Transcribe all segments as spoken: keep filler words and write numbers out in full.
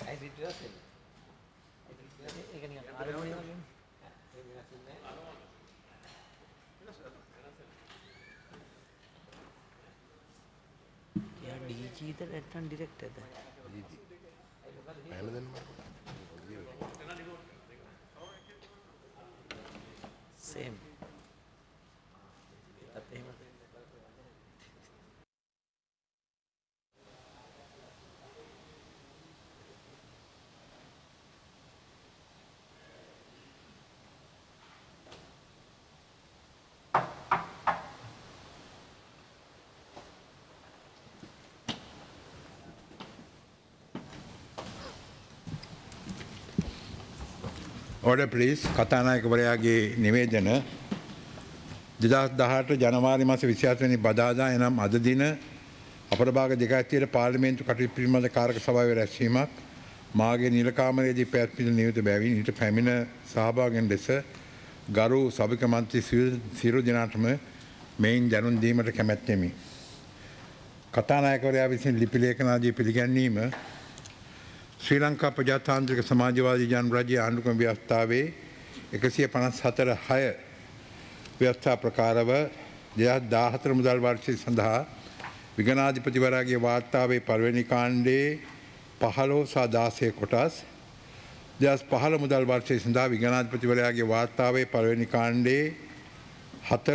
Same. Order please. කතානායකවරයාගේ නිවේදන දෙදහස් දහඅට ජනවාරි මාස විසිහත වෙනි බදාදා එනම් අද දින අපරභාග දෙකයි පාර්ලිමේන්තු කටයුතු පිළිබඳ කාරක සභාවේ රැස්වීමක් මාගේ නිල කාමරයේදී පැවැත්විය නියුත බැවින් ඊට පැමිණ සහභාගීන් ලෙස ගරු සභික මන්ත්‍රී සියලු දෙනාටම මෙයින් දැනුම් දීමට කැමැත්තෙමි. කතානායකවරයා විසින් ලිපි ලේඛනාදී පිළිගැන්වීම ශ්‍රී ලංකා ප්‍රජාතාන්ත්‍රික සමාජවාදී ජනරාජ්‍ය ආණ්ඩුක්‍රම ව්‍යවස්ථාවේ එකසිය පනස් හතර හය ව්‍යවස්ථා ප්‍රකාරව දෙදහස් දාහතර මුදල් වර්ෂය සඳහා විගණාධිපතිවරයාගේ වාර්තාවේ පළවෙනි කාණ්ඩයේ පහළොව සහ දාසය කොටස් දෙදහස් පහළ මුදල් වර්ෂය සඳහා විගණාධිපතිවරයාගේ වාර්තාවේ පළවෙනි කාණ්ඩයේ හතර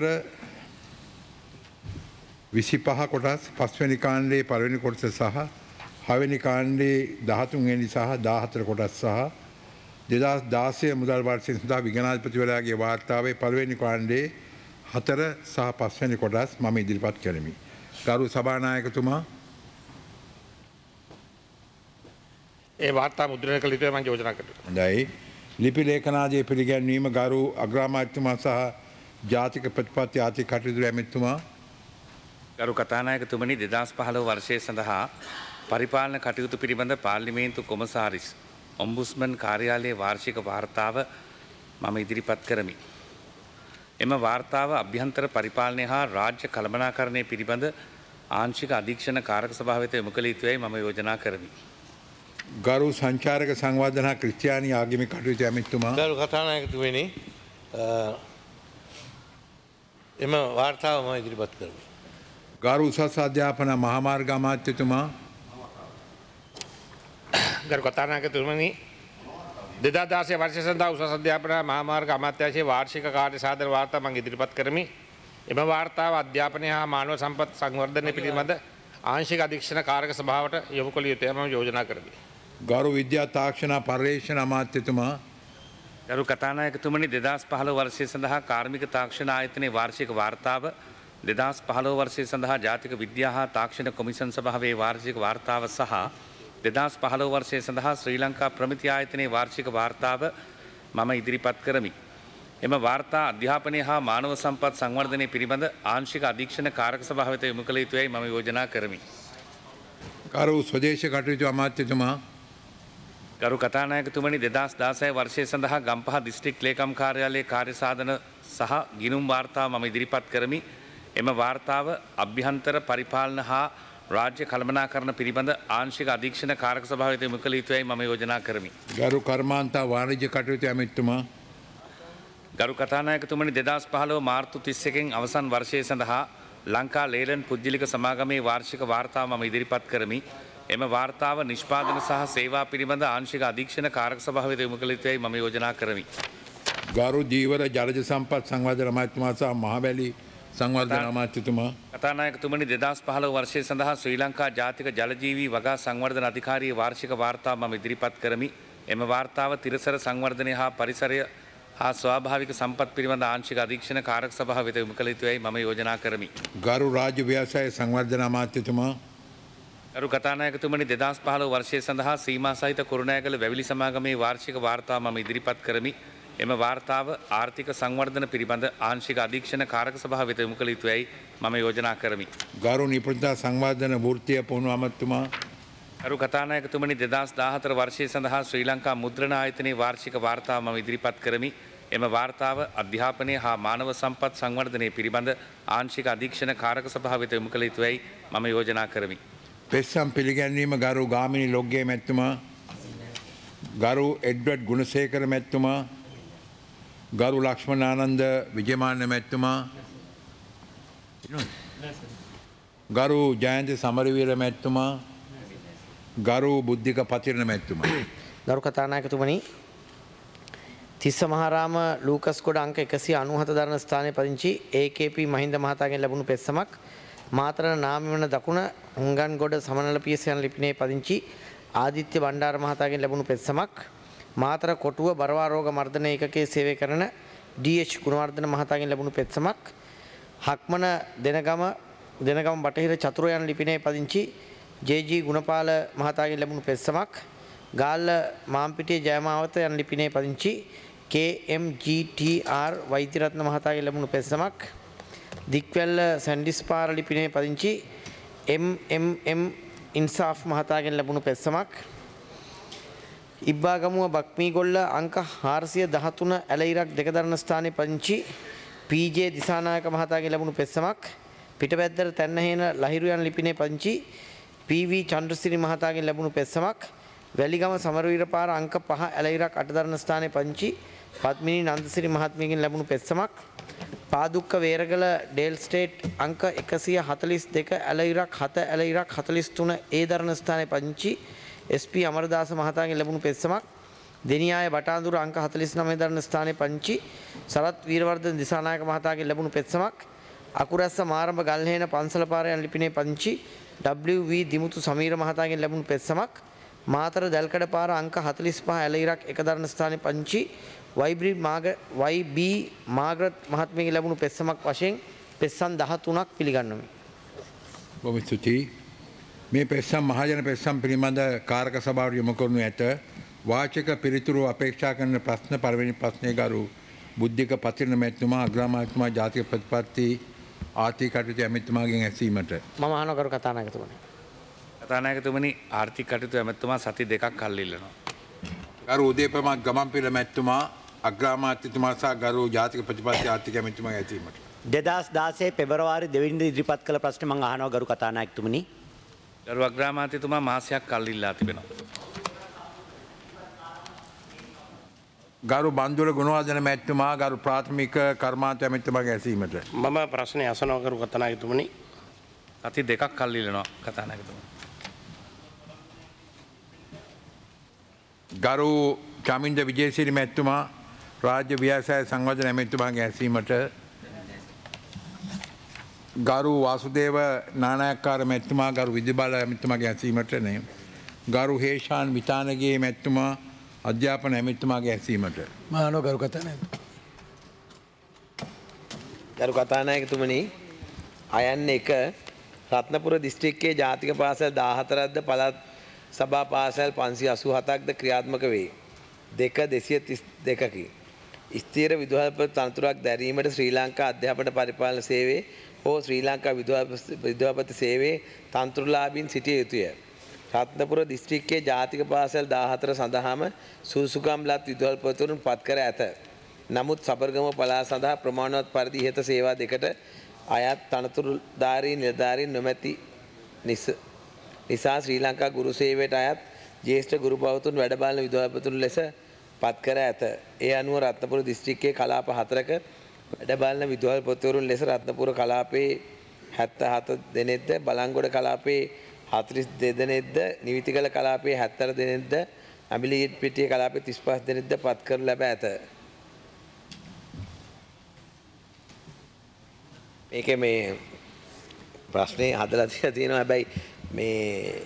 විසිපහ කොටස් පස්වෙනි කාණ්ඩයේ පළවෙනි කොටස සහ හයවෙනි කාණ්ඩයේ දහතුන් වෙනි සහ දාහතර කොටස් සහ දෙදහස් දාසය මුදල් වර්ෂය සඳහා විගණාධිපතිවරයාගේ වාර්තාවේ පළවෙනි කාණ්ඩයේ හතර සහ පස්වෙනි කොටස් මම ඉදිරිපත් කරමි. ගරු සභානායකතුමා ඒ වාර්තා මුද්‍රණය කළ යුතුයි මම යෝජනා කරනවා. හොඳයි. ලිපි ලේඛනාදී පිළිගැන්වීම ගරු අග්‍රාමාත්‍යතුමා සහ ජාතික ප්‍රතිපත්ති ආර්ථික කටයුතු ඇමතිතුමා ගරු කතානායකතුමනි දෙදහස් පහළොව වර්ෂය සඳහා පරිපාලන කටයුතු පිළිබඳ පාර්ලිමේන්තු කොමසාරිස් ඔම්බුස්මන් කාර්යාලයේ වාර්ෂික වාර්තාව මම ඉදිරිපත් කරමි. එම වාර්තාව අභ්‍යන්තර පරිපාලනය හා රාජ්‍ය කළමනාකරණය පිළිබඳ ආංශික අධීක්ෂණ කාරක සභාව වෙත යොමු කළ යුතුයි මම යෝජනා කරමි. ගරු සංචාරක සංවර්ධන හා ක්‍රිස්තියානි ආගමික කටයුතු ඇමතිතුමා ගරු කතානායකතුමනි එම වාර්තාව මම ඉදිරිපත් කරමි. ගරු උසස් අධ්‍යාපන මහාමාර්ග අමාත්‍යතුමා ගරු කතානායකතුමනි දෙදහස් දාසය වර්ෂය සඳහා උසස් අධ්‍යාපන මහාමාර්ග අමාත්‍යාංශයේ වාර්ෂික කාර්ය සාධන වාර්තා මම ඉදිරිපත් කරමි. එම වාර්තාව අධ්‍යාපනය හා මානව සම්පත් සංවර්ධනය පිළිබඳ ආංශික අධීක්ෂණ කාරක සභාවට යොමු කළ යුතුයි මම යෝජනා කරමි. ගරු විද්‍යා තාක්ෂණ පර්යේෂණ අමාත්‍යතුමා ගරු කතානායකතුමනි දෙදහස් පහළොව වර්ෂය සඳහා කාර්මික තාක්ෂණ ආයතනයේ වාර්ෂික වාර්තාව දෙදහස් පහළොව වර්ෂය සඳහා ජාතික විද්‍යා හා තාක්ෂණ කොමිෂන් සභාවේ වාර්ෂික වාර්තාව සහ දෙදහස් පහළොව වර්ෂය සඳහා ශ්‍රී ලංකා ප්‍රමිති ආයතනයේ වාර්ෂික වාර්තාව මම ඉදිරිපත් කරමි. එම වාර්තා අධ්‍යාපනය හා මානව සම්පත් සංවර්ධනය පිළිබඳ ආංශික අධීක්ෂණ කාරක සභාව වෙත යොමු කළ යුතුයි මම යෝජනා කරමි. ගරු ස්වදේශ කටයුතු අමාත්‍යතුමා ගරු කතානායකතුමනි දෙදහස් දාසය වර්ෂය සඳහා ගම්පහ දිස්ත්‍රික් ලේකම් කාර්යාලයේ කාර්ය සාධන සහ ගිණුම් වාර්තාව මම ඉදිරිපත් කරමි. එම වාර්තාව අභ්‍යන්තර පරිපාලන හා රාජ්‍ය කළමනාකරණ පිළිබඳ ආංශික අධීක්ෂණ කාරක සභාව වෙත යොමු කළ යුතුයි මම යෝජනා කරමි. ගරු කර්මාන්ත වාණිජ්‍ය කටයුතු ඇමතිතුමා ගරු කතානායකතුමනි දෙදහස් පහළොව මාර්තු තිස් එකෙන් අවසන් වර්ෂය සඳහා ලංකා ලේලන් පුද්ගලික සමාගමේ වාර්ෂික වාර්තාව මම ඉදිරිපත් කරමි. එම වාර්තාව නිෂ්පාදන සහ සේවා පිළිබඳ ආංශික අධීක්ෂණ කාරක සභාව වෙත යොමු කළ යුතුයි මම යෝජනා කරමි. ගරු ජීවර ජලජ සම්පත් සංවර්ධන අමාත්‍යතුමා සහ මහවැලි සංවර්ධන අමාත්‍යතුමා කතානායකතුමනි දෙදහස් පහළොව වර්ෂය සඳහා ශ්‍රී ලංකා ජාතික ජලජීවී වගා සංවර්ධන අධිකාරියේ වාර්ෂික වාර්තාව මම ඉදිරිපත් කරමි. එම වාර්තාව තිරසර සංවර්ධනය හා පරිසරය හා ස්වාභාවික සම්පත් පිළිබඳ ආංශික අධීක්ෂණ කාරක සභාව වෙත යොමු කළ යුතුයි මම යෝජනා කරමි. ගරු රාජ්‍ය ව්‍යවසාය සංවර්ධන අමාත්‍යතුමා ගරු කතානායකතුමනි දෙදහස් පහළොව වර්ෂය සඳහා සීමා සහිත කුරුණෑගල වැවිලි සමාගමේ වාර්ෂික වාර්තාව මම ඉදිරිපත් කරමි. එම වාර්තාව ආර්ථික සංවර්ධන පිළිබඳ ආංශික අධීක්ෂණ කාරක සභාව වෙත යොමු කළ යුතුයි මම යෝජනා කරමි. ගරු නිපුණතා සංවර්ධන වෘත්තීය පුහුණුව අමාත්‍යතුමා ගරු කතානායකතුමනි දෙදහස් දාහතර වර්ෂය සඳහා ශ්‍රී ලංකා මුද්‍රණ ආයතනයේ වාර්ෂික වාර්තාව මම ඉදිරිපත් කරමි. එම වාර්තාව අධ්‍යාපනය හා මානව සම්පත් සංවර්ධනය පිළිබඳ ආංශික අධීක්ෂණ කාරක සභාව වෙත යොමු කළ යුතුයි මම යෝජනා කරමි. පෙස්සම් පිළිගැන්වීම ගරු ගාමිණී ලොග්ගේ මැතිතුමා ගරු එඩ්වඩ් ගුණසේකර මැතිතුමා, ගරු ලක්ෂ්මනානන්ද විජයමාන්න මැතිතුමා, ගරු ජයන්ත සමරවීර මැතිතුමා, ගරු බුද්ධික පතිරණ මැතිතුමා. ගරු කතානායකතුමනි, තිස්ස මහාරාම ලූකස් ගොඩ අංක එකසිය අනූහත දරන ස්ථානයේ පදිංචි ඒ කේ පී මහින්ද මහතාගෙන් ලැබුණු පෙත්සමක්, මාතර නාම වන දකුණ හුංගන්ගොඩ සමනල පියස යන ලිපිනේ පදිංචි ආදිත්‍ය බණ්ඩාර මහතාගෙන් ලැබුණු පෙත්සමක්, මාතර කොටුව බරවා රෝග මර්ධන ඒකකයේ සේවය කරන ඩී එච් ගුණවර්ධන මහතාගෙන් ලැබුණු පෙත්සමක්, හක්මන දෙනගම දෙනගම බටහිර චතුර යන ලිපිනේ පදිංචි ජේ ජී ගුණපාල මහතාගෙන් ලැබුණු පෙත්සමක්, ගාල්ල මාම්පිටිය ජයමාවත යන ලිපිනේ පදිංචි K M G T R Vaidyaratne මහතාගෙන් ලැබුණු පෙත්සමක්, දික්වැල්ල සැන්ඩිස්පාර ලිපිනේ පදිංචි එම් එම් එම් ඉන්සාෆ් මහතාගෙන් ලැබුණු පෙත්සමක්, ඉබ්බාගමුව බක්මීගොල්ල අංක හාරසිය දහතුන ඇලයිරක් දෙක දරන ස්ථානයේ පදිංචි පී ජේ දිසානායක මහතාගෙන් ලැබුණු පෙත්සමක්, පිටපැද්දර තැන්නහේන ලහිරු යන ලිපිනේ පදිංචි පී වී චන්ද්‍රසිරි මහතාගෙන් ලැබුණු පෙත්සමක්, වැලිගම සමරවීර පාර අංක පහ ඇලයිරක් අට දරන ස්ථානයේ පදිංචි පද්මිනී නන්දසිරි මහත්මියගෙන් ලැබුණු පෙත්සමක්, පාදුක්ක වේරගල ඩේල් ස්ටේට් අංක එකසිය හතළිස් දෙක ඇලයිරක් හත ඇලයිරක් හතළිස් තුන ඒ දරන ස්ථානයේ පදිංචි එස් පී අමරදාස මහතාගෙන් ලැබුණු පෙත්සමක්, දෙනියාය බටාඳුර අංක හතළිස් නවය දරන ස්ථානයේ පදිංචි සරත් වීරවර්ධන දිසානායක මහතාගෙන් ලැබුණු පෙත්සමක්, අකුරැස්ස මාරඹ ගල්හේන පන්සල පාර යන ලිපිනේ පදිංචි ඩබ්ලිව් වී දිමුතු සමීර මහතාගෙන් ලැබුණු පෙත්සමක්, මාතර දැල්කඩ පාර අංක හතළිස් පහ ඇලයිරක් එක දරන ස්ථානයේ පදිංචි වයි බී මාග්‍රට් මහත්මියගෙන් ලැබුණු පෙත්සමක් වශයෙන් පෙත්සම් දහතුනක් පිළිගන්වමි. බොහොම ස්තුතියි. මේ පෙත්සම් මහජන පෙත්සම් පිළිබඳ කාරක සභාවට යොමු කරනු ඇත. වාචික පිළිතුරු අපේක්ෂා කරන ප්‍රශ්න පළවෙනි ප්‍රශ්නය ගරු බුද්ධික පතිරණ මැතිතුමා, අග්‍රාමාත්‍යතුමා, ජාතික ප්‍රතිපත්ති ආර්ථික කටයුතු ඇමතිතුමාගෙන් ඇසීමට. මම අහනවා ගරු කතානායකතුමනි. කතානායකතුමනි, ආර්ථික කටයුතු ඇමතිතුමා සති දෙකක් කල් ඉල්ලනවා. ගරු උදේපමත් ගමන්පිල මැතිතුමා, අග්‍රාමාත්‍යතුමා සහ ගරු ජාතික ප්‍රතිපත්ති ආර්ථික ඇමතිතුමාගෙන් ඇසීමට. දෙදස් දාසේ පෙබරවාරි දෙවනිදා ඉදිරිපත් කළ ප්‍රශ්න මම අහනවා ගරු කතානායකතුමනි. ගරු අග්‍රාමාත්‍යතුමා මාසයක් කල් ඉල්ලා තිබෙනවා. ගරු බන්දුල ගුණවර්ධන මැතිතුමා, ගරු ප්‍රාථමික කර්මාන්ත ඇමතිතුමාගෙන් ඇසීමට. මම ප්‍රශ්නය අසනවා ගරු කතානායකතුමනි. සති දෙකක් කල් ඉල්ලනවා කතානායකතුමා. ගරු චමින්ද විජේසිරි මැතිතුමා, රාජ්‍ය ව්‍යවසාය සංවර්ධන ඇමතිතුමාගෙන් ඇසීමට. ගරු වාසුදේව නානායක්කාර මැතිතුමා, ගරු විදුබල ඇමතිතුමාගෙන් ඇසීමට නේ. ගරු හේෂාන් විතානගේ මැතිතුමා, අධ්‍යාපන ඇමතිතුමාගෙන් ඇසීමට. මානව ගරු කතානායක. ගරු කතානායකතුමනි, අයන්න එක රත්නපුර දිස්ත්‍රික්කයේ ජාතික පාසල් දාහතරක්ද පළාත් සභා පාසල් පන්සිය අසූ හතක්ද ක්‍රියාත්මක වේ. දෙක දෙසිය තිස් දෙකකි. ස්ථීර විදුහල්පති තනතුරක් දැරීමට ශ්‍රී ලංකා අධ්‍යාපන පරිපාලන සේවයේ හෝ ශ්‍රී ලංකා විදුහල්පති සේවයේ තනතුරුලාභීන් සිටිය යුතුය. රත්නපුර දිස්ත්‍රික්කයේ ජාතික පාසල් දාහතර සඳහාම සුසුකම් ලත් විදුහල්පතිවරුන් පත් කර ඇත. නමුත් සබරගම පළාත සඳහා ප්‍රමාණවත් පරිදි ඉහත සේවා දෙකට අයත් තනතුරුධාරී නිලධාරීන් නොමැති නිසා ශ්‍රී ලංකා ගුරු සේවයට අයත් ජ්‍යෙෂ්ඨ ගුරු පවතුන් වැඩ බලන විදුහල්පතිවරුන් ලෙස පත් කර ඇත. ඒ අනුව රත්නපුර දිස්ත්‍රික්කයේ කලාප හතරක වැඩ බලන විදුහල්පතිවරුන් ලෙස රත්නපුර කලාපයේ හැත්තෑ හත දෙනෙක්ද, බලංගොඩ කලාපයේ හතළිස් දෙනෙක්ද, නිවිතිගල කලාපයේ හැත්තෑ දෙනෙක්ද, අඹිලිපිටිය කලාපයේ තිස් පහ දෙනෙක්ද පත් කරනු ලැබ ඇත. මේකේ මේ ප්‍රශ්නේ හදලා තියලා තියෙනවා. හැබැයි මේ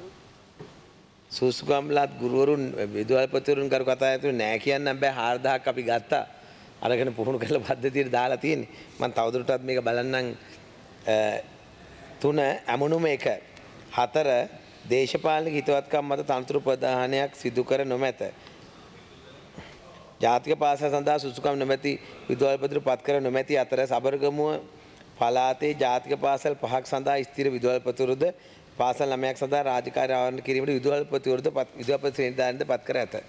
සුසුකම්ලත් ගුරුවරුන් විදුහල්පතිවරුන් කරු කතා ඇතුළේ නෑ කියන්නම් බෑ. හාරදහක් අපි ගත්තා. අරගෙන පුහුණු කරලා පද්ධතියට දාලා තියෙන්නේ. මම තවදුරටත් මේක බලන්නම්. තුන අමනුම එක. හතර දේශපාලනික හිතවත්කම් මත තනතුරු ප්‍රදානයක් සිදු කර නොමැත. ජාතික පාසල් සඳහා සුසුකම් නොමැති විදුහල්පතිවරු පත් කර නොමැති අතර සබරගමුව පළාතේ ජාතික පාසල් පහක් සඳහා ස්ථිර විදුහල්පතිවරුද, පාසල් නවයක් සඳහා රාජකාරී ආවරණය කිරීමට විදුහල්පතිවරුද විදුහල්පති ශ්‍රේණිධාරීන්ද පත් කර ඇත.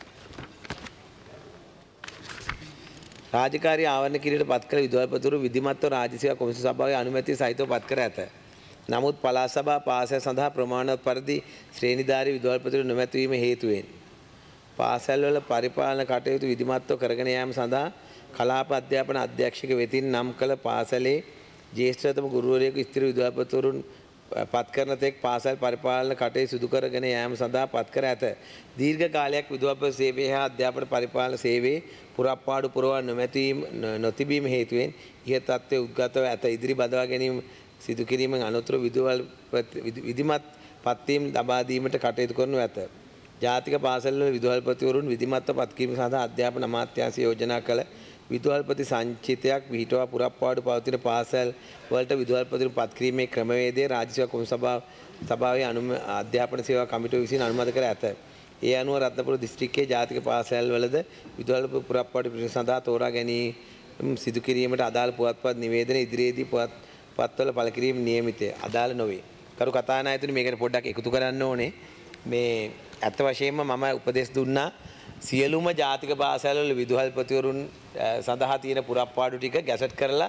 රාජකාරී ආවරණය කිරීමට පත් කළ විදුහල්පතිවරු විධිමත්ව රාජ්‍ය සේවා කොමිසම සභාවේ අනුමැතිය සහිතව පත් කර ඇත. නමුත් පළාත් සභා පාසල් සඳහා ප්‍රමාණවත් පරිදි ශ්‍රේණිධාරී විදුහල්පතිවරු නොමැති වීම හේතුවෙන් පාසල්වල පරිපාලන කටයුතු විධිමත්ව කරගෙන යාම සඳහා කලාප අධ්‍යාපන අධ්‍යක්ෂක වෙතින් නම් කළ පාසලේ ජ්‍යෙෂ්ඨතම ගුරුවරයෙකු ස්ථිර විදුහල්පතිවරුන් පත් කරන තෙක් පාසල් පරිපාලන කටයුතු සිදු කරගෙන යාම සඳහා පත් කර ඇත. දීර්ඝ කාලයක් විදුහල්පති සේවය හා අධ්‍යාපන පරිපාලන සේවයේ පුරප්පාඩු පුරවා නොමැතිවීම නොතිබීම හේතුවෙන් ඉහත තත්ත්වයේ උද්ගතව ඇත. ඉදිරි බදවා ගැනීම සිදු කිරීමෙන් අනතුරු විදුහල්පති විධිමත් පත්වීම් ලබා දීමට කටයුතු කරනු ඇත. ජාතික පාසල්වල විදුහල්පතිවරුන් විධිමත්ව පත් කිරීම සඳහා අධ්‍යාපන අමාත්‍යාංශය යෝජනා කළ විදුහල්පති සංචිතයක් විහිටවා පුරප්පාඩු පවතින පාසල් වලට විදුහල්පතිවරුන් පත් කිරීමේ ක්‍රමවේදය රාජ්‍ය සේවා කොමිසම සභාව සභාවේ අධ්‍යාපන සේවා කමිටුව විසින් අනුමත කර ඇත. ඒ අනුව රත්නපුර දිස්ත්‍රික්කයේ ජාතික පාසල්වලද විදුහල්පති පුරප්පාඩු පිරිස සඳහා තෝරා ගැනීම සිදු කිරීමට අදාළ පුවත්පත් නිවේදන ඉදිරියේදී පුවත්පත්වල පළ කිරීම නියමිතය. අදාළ නොවේ. කරු කතානායකතුනි මේකට පොඩ්ඩක් එකතු කරන්න ඕනේ. මේ ඇත්ත වශයෙන්ම මම උපදෙස් දුන්නා සියලුම ජාතික පාසල්වල විදුහල්පතිවරුන් සඳහා තියෙන පුරප්පාඩු ටික ගැසට් කරලා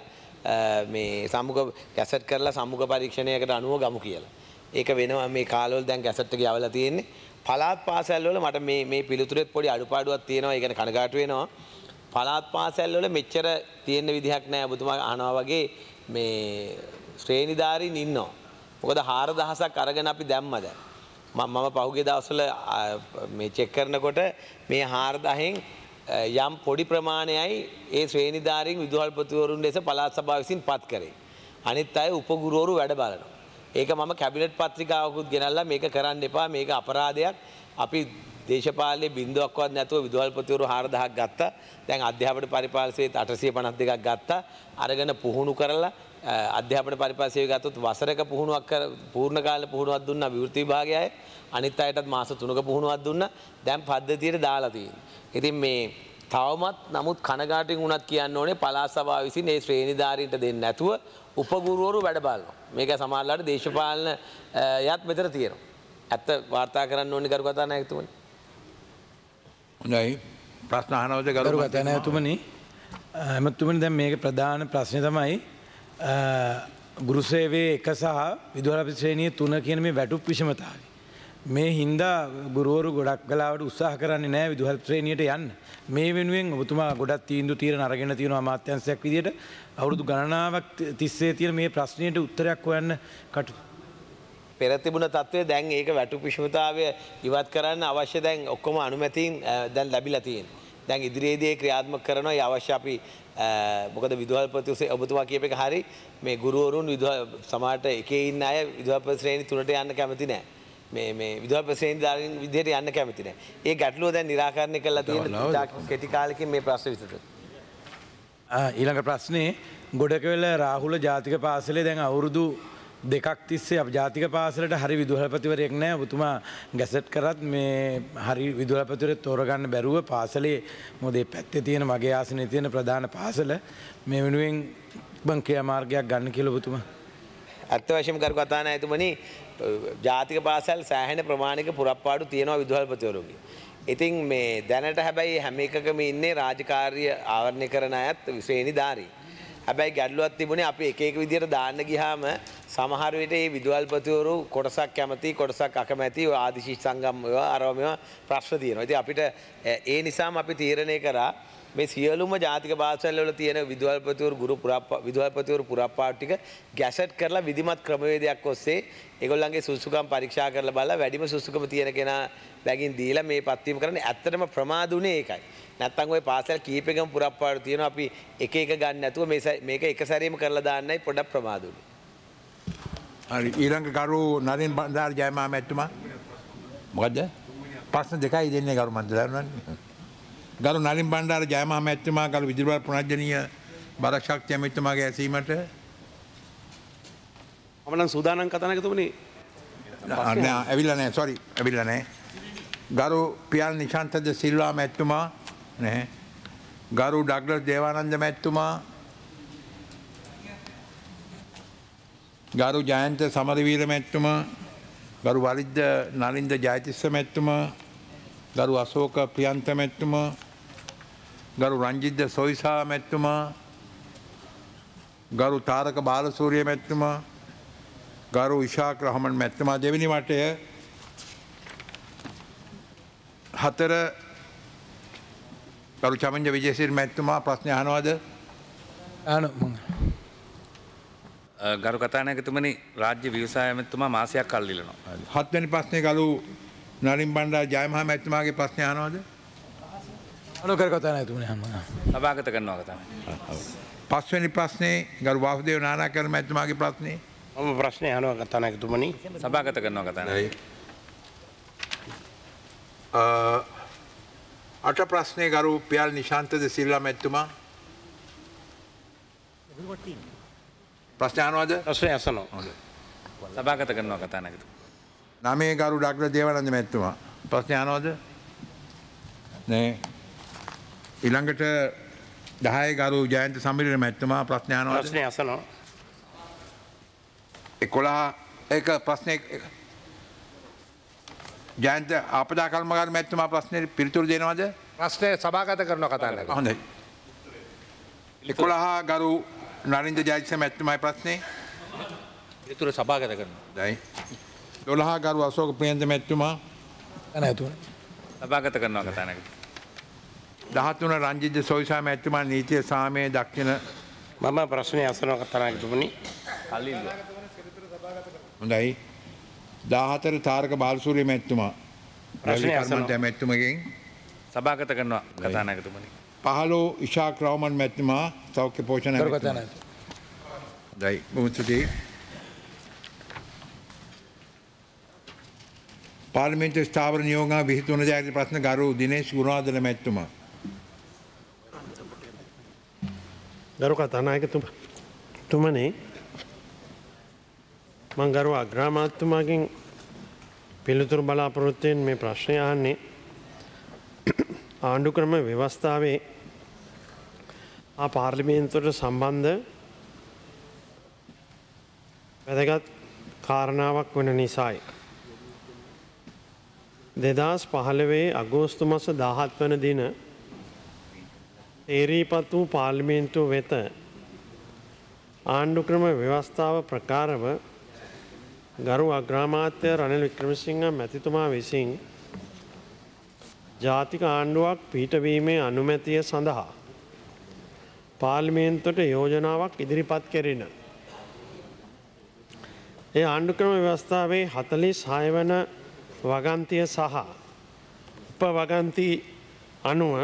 මේ සමුග ගැසට් කරලා සමුග පරීක්ෂණයකට අනුව ගමු කියලා. ඒක වෙනවා මේ කාලවල දැන් ගැසට් එක යවලා තියෙන්නේ. පළාත් පාසල්වල මට මේ මේ පිළිතුරෙත් පොඩි අඩුපාඩුවක් තියෙනවා. ඒ කියන්නේ කනගාටු වෙනවා. පළාත් පාසල්වල මෙච්චර තියෙන විදිහක් නැහැ. ඔබතුමා අහනවා වගේ මේ ශ්‍රේණිධාරීන් ඉන්නවා. මොකද හාරදහසක් අරගෙන අපි දැම්මා දැන්. මම පහුගිය දවස්වල මේ චෙක් කරනකොට මේ හාරදහෙන් යම් පොඩි ප්‍රමාණයයි ඒ ශ්‍රේණිධාරීන් විදුහල්පතිවරුන් ලෙස පළාත් සභාව විසින් පත් කරේ. අනිත් අය උපගුරුවරු වැඩ බලනවා. ඒක මම කැබිනට් පත්‍රිකාවකුත් ගෙනල්ලා මේක කරන්න එපා මේක අපරාධයක්. අපි දේශපාලනයේ බිඳුවක්වත් නැතුව විදුහල්පතිවරු හාරදහක් ගත්තා. දැන් අධ්‍යාපන පරිපාලන සේවයට අටසිය පනස් දෙකක් ගත්තා. අරගෙන පුහුණු කරලා අධ්‍යාපන පරිපාලන සේවය ගත්තොත් වසරක පුහුණුවක් කර පූර්ණ කාල පුහුණුවක් දුන්නා විවෘත විභාගයයි. අනිත් අයටත් මාස තුනක පුහුණුවක් දුන්නා. දැන් පද්ධතියට දාලා තියෙනවා. ඉතින් මේ තවමත් නමුත් කනගාටුවෙන් වුණත් කියන්න ඕනේ පළාත් සභාව විසින් මේ ශ්‍රේණිධාරීන්ට දෙන්නේ නැතුව උපගුරුවරු වැඩ බලනවා. මේක සමහරවිට දේශපාලන යත් මෙතන තියෙනවා. ඇත්ත වාර්තා කරන්න ඕනේ කරු කතානායකතුමනි. හොඳයි. ප්‍රශ්න අහනවද කරු කතානායකතුමනි? එමතුමනි දැන් මේක ප්‍රධාන ප්‍රශ්නේ තමයි ගුරු සේවයේ එක සහ විදුහල්පති ශ්‍රේණියේ තුන කියන මේ වැටුප් විෂමතාවය. මේ හින්දා ගුරුවරු ගොඩක් වෙලාවට උත්සාහ කරන්නේ නැහැ විදුහල්පති ශ්‍රේණියට යන්න. මේ වෙනුවෙන් ඔබතුමා ගොඩක් තීන්දුව తీරන අරගෙන තියෙනවා අමාත්‍යාංශයක් විදියට අවුරුදු ගණනාවක් තිස්සේ තියෙන මේ ප්‍රශ්නයට උත්තරයක් හොයන්න කටයුතු. පෙර තිබුණ තත්ත්වය දැන් ඒක වැටුප් විෂමතාවය ඉවත් කරන්න අවශ්‍ය දැන් ඔක්කොම අනුමැතින් දැන් ලැබිලා තියෙනවා. දැන් ඉදිරියේදී ක්‍රියාත්මක කරනවා. ඒ අවශ්‍ය අපි මොකද විදුහල්පති ඔබතුමා කියප එක හරි මේ ගුරුවරුන් විදුහල් සමාජයට එකේ ඉන්න අය විදුහල්පති ශ්‍රේණි තුනට යන්න කැමති නැහැ. මේ මේ විදුහල්පති ශ්‍රේණිධාරීන් විදිහට යන්න කැමති නැහැ. ඒ ගැටලුව දැන් निराකරණය කරලා තියෙන කෙටි කාලෙකින් මේ ප්‍රශ්න විසඳෙනවා. ඊළඟ ප්‍රශ්නේ ගොඩකවැල රාහුල ජාතික පාසලේ දැන් අවුරුදු දෙකක් තිස්සේ අප ජාතික පාසලට හරි විදුහල්පතිවරයෙක් නැහැ. ඔබතුමා ගැසට් කරත් මේ හරි විදුහල්පතිවරයෙක් තෝරගන්න බැරුව පාසලේ මොකද මේ පැත්තේ තියෙන මගේ ආසනයේ තියෙන ප්‍රධාන පාසල මේ වෙනුවෙන් මං ක්‍රියාමාර්ගයක් ගන්න කියලා ඔබතුමා. අත්ත වශයෙන්ම කරු කතානායකතුමනි ජාතික පාසල් සෑහෙන ප්‍රමාණික පුරප්පාඩු තියෙනවා විදුහල්පතිවරුන්ගේ. ඉතින් මේ දැනට හැබැයි හැම එකකම ඉන්නේ රාජකාරිය ආවරණය කරන අයත් ශ්‍රේණිධාරී. හැබැයි ගැටලුවක් තිබුණේ අපි එක එක විදියට දාන්න ගියාම සමහර විට මේ විදුහල්පතිවරු කොටසක් කැමති කොටසක් අකමැති ආදිශීෂ් සංගම් ඒවා අරව මේවා ප්‍රශ්න තියෙනවා. ඉතින් අපිට ඒ නිසාම අපි තීරණය කරා මේ සියලුම ජාතික පාසල් වල තියෙන විදුහල්පතිවරු ගුරු පුරප්පා විදුහල්පතිවරු පුරප්පාඩු ටික ගැසට් කරලා විධිමත් ක්‍රමවේදයක් ඔස්සේ ඒගොල්ලන්ගේ සුසුකම් පරීක්ෂා කරලා බලලා වැඩිම සුසුකම තියෙන කෙනා බැගින් දීලා මේ පත්වීම කරන්නේ. ඇත්තටම ප්‍රමාදුනේ ඒකයි. නැත්තම් ওই පාසල් කීපෙකම පුරප්පාඩු තියෙනවා අපි එක එක ගන්න නැතුව මේ මේක එක සැරේම කරලා දාන්නයි පොඩක් ප්‍රමාදුනේ. හරි ඊළඟ කරු නරින් බණ්ඩාර ජයමා මැතිතුමා මොකද්ද ප්‍රශ්න දෙකයි දෙන්නේ කරු මන්ද දන්නවන්නේ. ගරු නරින් බණ්ඩාර ජයමා මැතිතුමා ගරු විදුහල් පුනර්ජනීය බල ශක්තිය මැතිතුමාගේ ඇසීමට මම නම් සූදානම් කතානායකතුමනි. නෑ ඇවිල්ලා නෑ සෝරි ඇවිල්ලා නෑ. ගරු පියල් නිශාන්තද සිල්වා මැතිතුමා නැහැ. ගරු ඩග්ලස් දේවානන්ද මැතිතුමා ගරු ජයන්ත සමරවීර මැතිතුමා ගරු වරිද්ද නලින්ද ජයතිස්ස මැතිතුමා ගරු අශෝක ප්‍රියන්ත මැතිතුමා ගරු රංජිද්ද සොයිසා මැතිතුමා ගරු තාරක බාලසූරිය මැතිතුමා ගරු ඉෂාක් රහමන් මැතිතුමා දෙවෙනි වටය හතර ගරු චමංජ විජේසිරි මැතිතුමා ප්‍රශ්න අහනවද? අන ගරු කතානායකතුමනි රාජ්‍ය ව්‍යවසාය ඇමතිතුමා මාසයක් කල් ඉල්ලනවා. හත්වැනි ප්‍රශ්නේ ගරු නලින් බණ්ඩාර ජයමහා මැතිතුමාගේ ප්‍රශ්න අහනවද? අනුකර කතානායකතුමනි අහන්න. සභාගත කරනවා කතානායක. පස්වෙනි ප්‍රශ්නේ ගරු වාසුදේව නානායක මැතිතුමාගේ ප්‍රශ්නේ. මම ප්‍රශ්නය අහනවා කතානායකතුමනි. සභාගත කරනවා කතානායක. අට ප්‍රශ්නය ගරු පියල් නිශාන්තද සිල්ලා මැතිතුමා. ප්‍රශ්න අහනවද? ප්‍රශ්නය අසනවා. සභාගත කරනවා කතානායක. නමේ ගරු ඩක්ටර් දේවානන්ද මැතිතුමා. ප්‍රශ්න අහනවද? නෑ. ඊළඟට දහය ගරු ජයන්ත සමීර මැතිතුමා ප්‍රශ්න අහනවද? ප්‍රශ්නය අසනවා. එකොළහ එක ප්‍රශ්නය ජයන්ත ආපදා කර්මකාර මැතිතුමා ප්‍රශ්නේ පිළිතුරු දෙනවද? ප්‍රශ්නය සභාගත කරනවා කතානායක. හොඳයි. එකොළහ ගරු නරින්ද ජයතිස්ස මැතිතුමායි ප්‍රශ්නේ. පිළිතුර සභාගත කරනවා. දැයි. දොළහ ගරු අශෝක ප්‍රියන්ත මැතිතුමා. කතානායකතුමනි. සභාගත කරනවා කතානායක. දහතුන රංජිත් සොයිසා මැතිතුමා නීතිය සාමයේ දක්ෂින. මම ප්‍රශ්නය අසනවා කතානායකතුමනි. කල් ඉල්ලුවා. හොඳයි. දාහතර තාරක බාලසූරිය මැතිතුමා. ප්‍රශ්නය අසනවා. මැතිතුමගෙන් සභාගත කරනවා කතානායකතුමනි. පහළෝ ඉෂාක් රවමන් මැතිතුමා සෞඛ්‍ය පෝෂණ කරු මැතිතුමා. කතානායක. හොඳයි. බොහොම ස්තුතියි. පාර්ලිමේන්තු ස්ථාවර නියෝග විහිතුන ජයග්‍රහ ප්‍රශ්න ගරු දිනේෂ් ගුණාදන මැතිතුමා. ගරු කතානායකතුමනි මං ගරු අග්‍රාමාත්‍යතුමාගෙන් පිළිතුරු බලාපොරොත්තු වෙන මේ ප්‍රශ්නය අහන්නේ ආණ්ඩු ක්‍රම ව්‍යවස්ථාවේ ආ පාර්ලිමේන්තුවට සම්බන්ධ වැදගත් කාරණාවක් වන නිසායි. දෙදහස් පහළොවේ අගෝස්තු මස දාහත් වන දින තේරීපත් වූ පාර්ලිමේන්තුව වෙත ආණ්ඩු ක්‍රම ව්‍යවස්ථාව ප්‍රකාරව ගරු අග්‍රාමාත්‍ය රනිල් වික්‍රමසිංහ මැතිතුමා විසින් ජාතික ආණ්ඩුවක් පිහිටවීමේ අනුමැතිය සඳහා පාර්ලිමේන්තුවට යෝජනාවක් ඉදිරිපත් කෙරින. ඒ ආණ්ඩු ක්‍රම ව්‍යවස්ථාවේ හතළිස් හය වන වගන්තිය සහ උප වගන්ති අනුව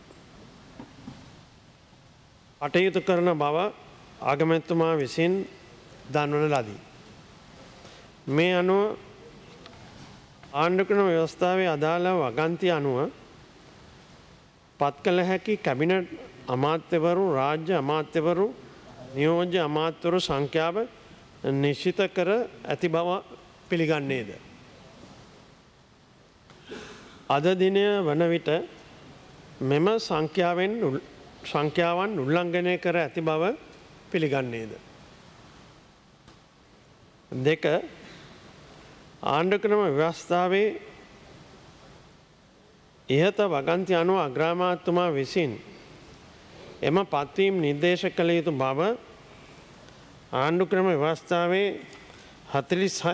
කටයුතු කරන බව ආගමැතිතුමා විසින් දන්වන ලදී. මේ අනුව ආණ්ඩු ක්‍රම ව්‍යවස්ථාවේ අදාළ වගන්ති අනුව පත් කළ හැකි කැබිනට් අමාත්‍යවරු රාජ්‍ය අමාත්‍යවරු නියෝජ්‍ය අමාත්‍යවරු සංඛ්‍යාව නිශ්චිත කර ඇති බව පිළිගන්නේද. අද දිනය වන විට මෙම සංඛ්‍යාවෙන් සංඛ්‍යාවන් උල්ලංඝනය කර ඇති බව පිළිගන්නේද. දෙක ආණ්ඩු ක්‍රම ව්‍යවස්ථාවේ ඉහත වගන්ති අනුව අග්‍රාමාත්‍යතුමා විසින් එම පත්වීම් නිර්දේශ කළ යුතු බව ආණ්ඩු ක්‍රම ව්‍යවස්ථාවේ හතළිස් හය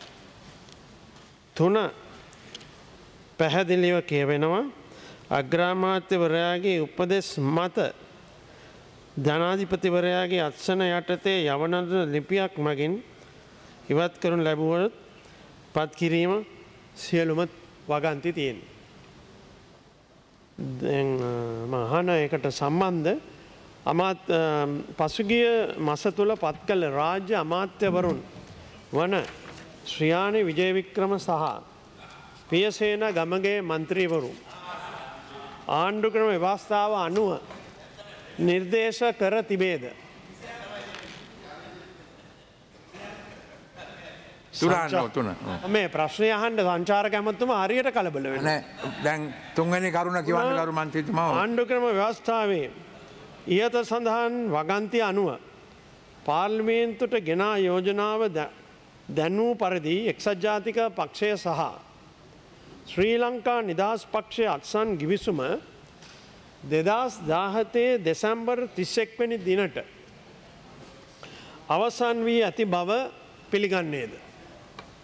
තුන පැහැදිලිව කියවෙනවා. අග්‍රාමාත්‍යවරයාගේ උපදෙස් මත ජනාධිපතිවරයාගේ අත්සන යටතේ යවනද ලිපියක් මගින් ඉවත් කරනු ලැබුවොත් පත් කිරීම සියලුම වගන්ති තියෙන. මහන එකට සම්බන්ධ අමාත් පසුගිය මස තුළ පත් කළ රාජ්‍ය අමාත්‍යවරුන් වන ශ්‍රියානි විජයවික්‍රම සහ පියසේන ගමගේ මන්ත්‍රීවරු ආණ්ඩු ක්‍රම ව්‍යවස්ථාව අනුව නිර්දේශ කර තිබේද. මේ ප්‍රශ්නය අහන්ට සංචාරක ඇමත්තුම හරියට කලබල වෙන දැන් තුන්වැනි කරුණ කිවන්න කරු මන්ත්‍රීතුමා ආණ්ඩු ක්‍රම ව්‍යවස්ථාවේ ඉහත සඳහන් වගන්ති අනුව පාර්ලිමේන්තුවට ගෙනා යෝජනාව දැන්වූ පරිදි එක්සත් ජාතික පක්ෂය සහ ශ්‍රී ලංකා නිදහස් පක්ෂය අත්සන් ගිවිසුම දෙදස් දාහතේ දෙසැම්බර් තිස්සෙක්වැනි දිනට අවසන් වී ඇති බව පිළිගන්නේද.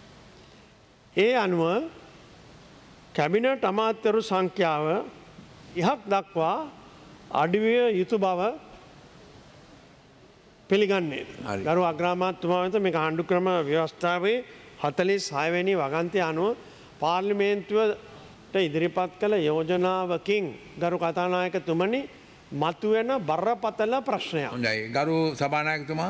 ඒ අනුව කැබිනට් අමාත්‍යවරු සංඛ්‍යාව ඉහක් දක්වා අඩුවිය යුතු බව පිළිගන්නේ. ගරු අග්‍රාමාත්‍යතුමා වෙත මේක ආණ්ඩු ක්‍රම ව්‍යවස්ථාවේ හතළිස් හය වෙනි වගන්තිය අනුව පාර්ලිමේන්තුවට ඉදිරිපත් කළ යෝජනාවකින් ගරු කතානායකතුමනි මතුවෙන බරපතල ප්‍රශ්නයක්. හොඳයි. ගරු සභානායකතුමා.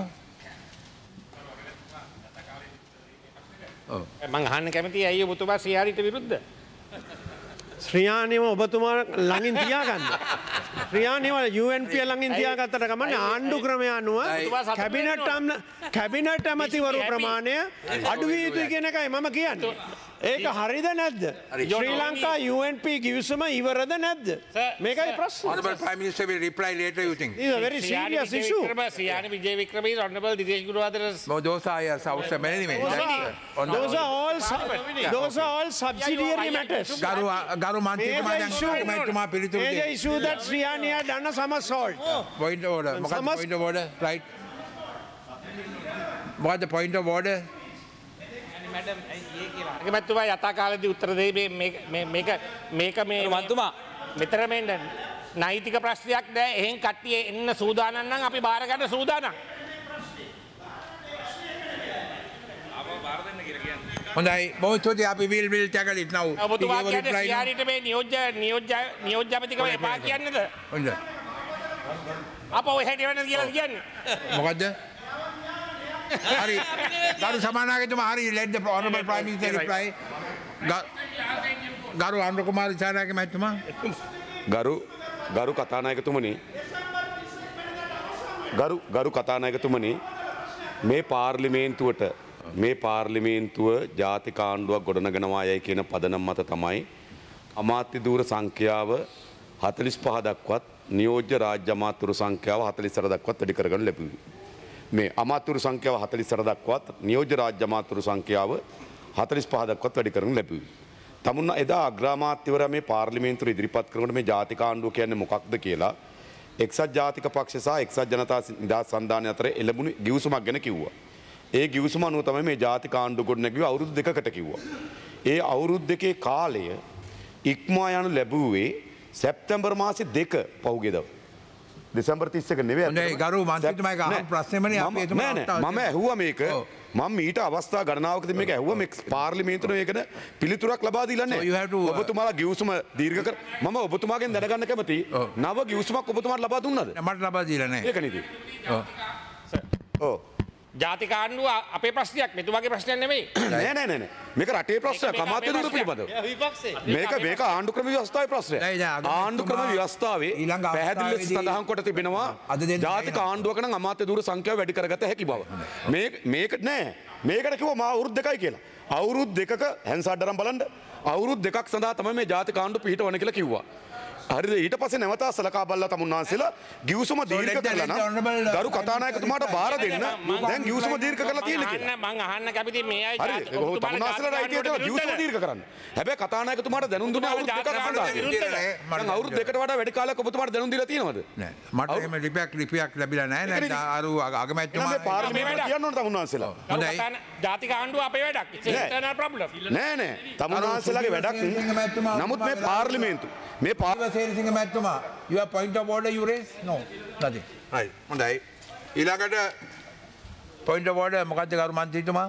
මං අහන්න කැමතියි ඇයි ඔබතුමා සියාරිට විරුද්ධ? ශ්‍රියානිව ඔබතුමා ළඟින් තියාගන්න. ශ්‍රියානිව යූ එන් පී ළඟින් තියාගත්තට කමන්නේ ආණ්ඩු ක්‍රමය අනුව කැබිනට් කැබිනට් ඇමතිවරු ප්‍රමාණය අඩු විය යුතුයි කියන එකයි මම කියන්නේ. ඒක හරිද නැද්ද? Sri Lanka U N P ගිවිසුම ඉවරද නැද්ද? මේකයි ප්‍රශ්නේ. Honorable Prime Minister will reply later, you think? This is a very serious issue. Siyani Vijay Vikrama is Honorable Dinesh Gunawardena. No, those are yes, outstanding. Anyway, Those are all sub- those are all subsidiary matters. ගරු ගරු මන්ත්‍රීතුමා දැන් කමෙන්ට්තුමා පිළිතුරු දෙන්න. Major issue that Sriyani had done a somersault. Point of order. මොකක්ද Summers- point of order? Right. මොකක්ද point of order? අගමැතිතුමා යථා කාලෙදී උත්තර දෙයි මේ මේක මේක මේක මේ මන්තුමා මෙතන මේ නෛතික ප්‍රශ්නයක් නෑ. එහෙන් කට්ටිය එන්න සූදානම් නම් අපි බාර ගන්න සූදානම්. හොඳයි. බොහොම ස්තුතියි. අපි will will tackle it now. ඔබතුමා කියන්නේ සියාරිට මේ නියෝජ්‍ය නියෝජ්‍ය නියෝජ්‍යපතිකම එපා කියන්නේද? හොඳයි. අපෝ එහෙට වෙනද කියලා කියන්නේ. මොකද්ද? හරි. ගරු සභානායකතුමා හරි. Let the honorable prime minister reply. ගරු අනුර කුමාර දිසානායක මහත්මයා. ගරු ගරු කතානායකතුමනි ගරු ගරු කතානායකතුමනි මේ පාර්ලිමේන්තුවට මේ පාර්ලිමේන්තුව ජාතික ආණ්ඩුවක් ගොඩනගනවා යයි කියන පදනම් මත තමයි අමාත්‍ය ධූර සංඛ්‍යාව හතළිස් පහ දක්වත් නියෝජ්‍ය රාජ්‍ය අමාත්‍යවරු සංඛ්‍යාව හතළිස් අට දක්වත් වැඩි කරගන්න ලැබුවේ. මේ අමාත්‍යවරු සංඛ්‍යාව හතළිස් අට දක්වත් නියෝජ්‍ය රාජ්‍ය අමාත්‍යවරු සංඛ්‍යාව හතළිස් පහ දක්වත් වැඩි කරගන්න ලැබුවේ. තමුන් එදා අග්‍රාමාත්‍යවරයා මේ පාර්ලිමේන්තුව ඉදිරිපත් කරනකොට මේ ජාතික ආණ්ඩුව කියන්නේ මොකක්ද කියලා එක්සත් ජාතික පක්ෂ සහ එක්සත් ජනතා නිදහස් සන්ධානය අතර එළඹුණු ගිවිසුමක් ගැන කිව්වා. ඒ ගිවිසුම අනුව තමයි මේ ජාතික ආණ්ඩුව ගොඩනැගුවේ අවුරුදු දෙකකට කිව්වා. ඒ අවුරුදු දෙකේ කාලය ඉක්මවා යනු ලැබුවේ සැප්තැම්බර් මාසේ දෙක පහුගිය දවස්. දෙසැම්බර් තිස් එක නෙවෙයි. හොඳයි ගරු මන්ත්‍රීතුමාගේ අහපු ප්‍රශ්නේමනේ අපි එතුමා මම ඇහුවා මේක. මම ඊට අවස්ථා ගණනාවකදී මේක ඇහුවා මේ පාර්ලිමේන්තුවේ මේකට පිළිතුරක් ලබා දීලා නැහැ. ඔබතුමාලා ගිවිසුම දීර්ඝ කර මම ඔබතුමාගෙන් දැනගන්න කැමතියි. නව ගිවිසුමක් ඔබතුමාට ලබා දුන්නද? මට ලබා දීලා නැහැ. ඒක නේද? ඔව්. ඔව්. ජාතික ආණ්ඩුව අපේ ප්‍රශ්නයක් මෙතුමාගේ ප්‍රශ්නයක් නෙමෙයි. නෑ නෑ නෑ නෑ. මේක රටේ ප්‍රශ්නයක්. අමාත්‍ය දුර පිළිබඳව. මේක මේක ආණ්ඩු ක්‍රම ව්‍යවස්ථාවේ ප්‍රශ්නයක්. ආණ්ඩු ක්‍රම ව්‍යවස්ථාවේ පැහැදිලි ලෙස සඳහන් කොට තිබෙනවා ජාතික ආණ්ඩුවක නම් අමාත්‍ය දුර සංඛ්‍යාව වැඩි කරගත හැකි බව. මේක මේක නෑ. මේකට කිව්වා මා අවුරුදු දෙකයි කියලා. අවුරුදු දෙකක හැන්සාඩ්ඩරම් බලන්න. අවුරුදු දෙකක් සඳහා තමයි මේ ජාතික ආණ්ඩුව පිහිටවන්න කියලා කිව්වා. හරිද ඊට පස්සේ නැවත සලකා බලලා තමුන්වහන්සේලා ගිවිසුම දීර්ඝ කරලා නම් ගරු කතානායකතුමාට බාර දෙන්න දැන් ගිවිසුම දීර්ඝ කරලා තියෙන කියලා. මම අහන්න කැමති මේ අය හරිද තමුන්වහන්සේලා රයිට් එකට ගිවිසුම දීර්ඝ කරන්න. හැබැයි කතානායකතුමාට දැනුම් දුන්නා අවුරුදු දෙකක් සඳහා. දැන් අවුරුදු දෙකට වඩා වැඩි කාලයක් ඔබතුමාට දැනුම් දීලා තියෙනවද? නෑ. මට එහෙම ලිපියක් ලිපියක් ලැබිලා නැහැ. නැත්නම් අර අගමැතිතුමා මේ පාර්ලිමේන්තුවට කියන්න ඕන තමුන්වහන්සේලා. හොඳයි. ජාතික ආණ්ඩුව අපේ වැඩක්. Internal problem. නෑ නෑ. තමුන්වහන්සේලාගේ වැඩක්. නමුත් මේ පාර්ලිමේන්තු මේ සේනසිංහ මැතිතුමා you have point of order you raise? No, nothing. Right. හොඳයි. ඊළඟට point of order මොකක්ද ගරු මන්ත්‍රීතුමා?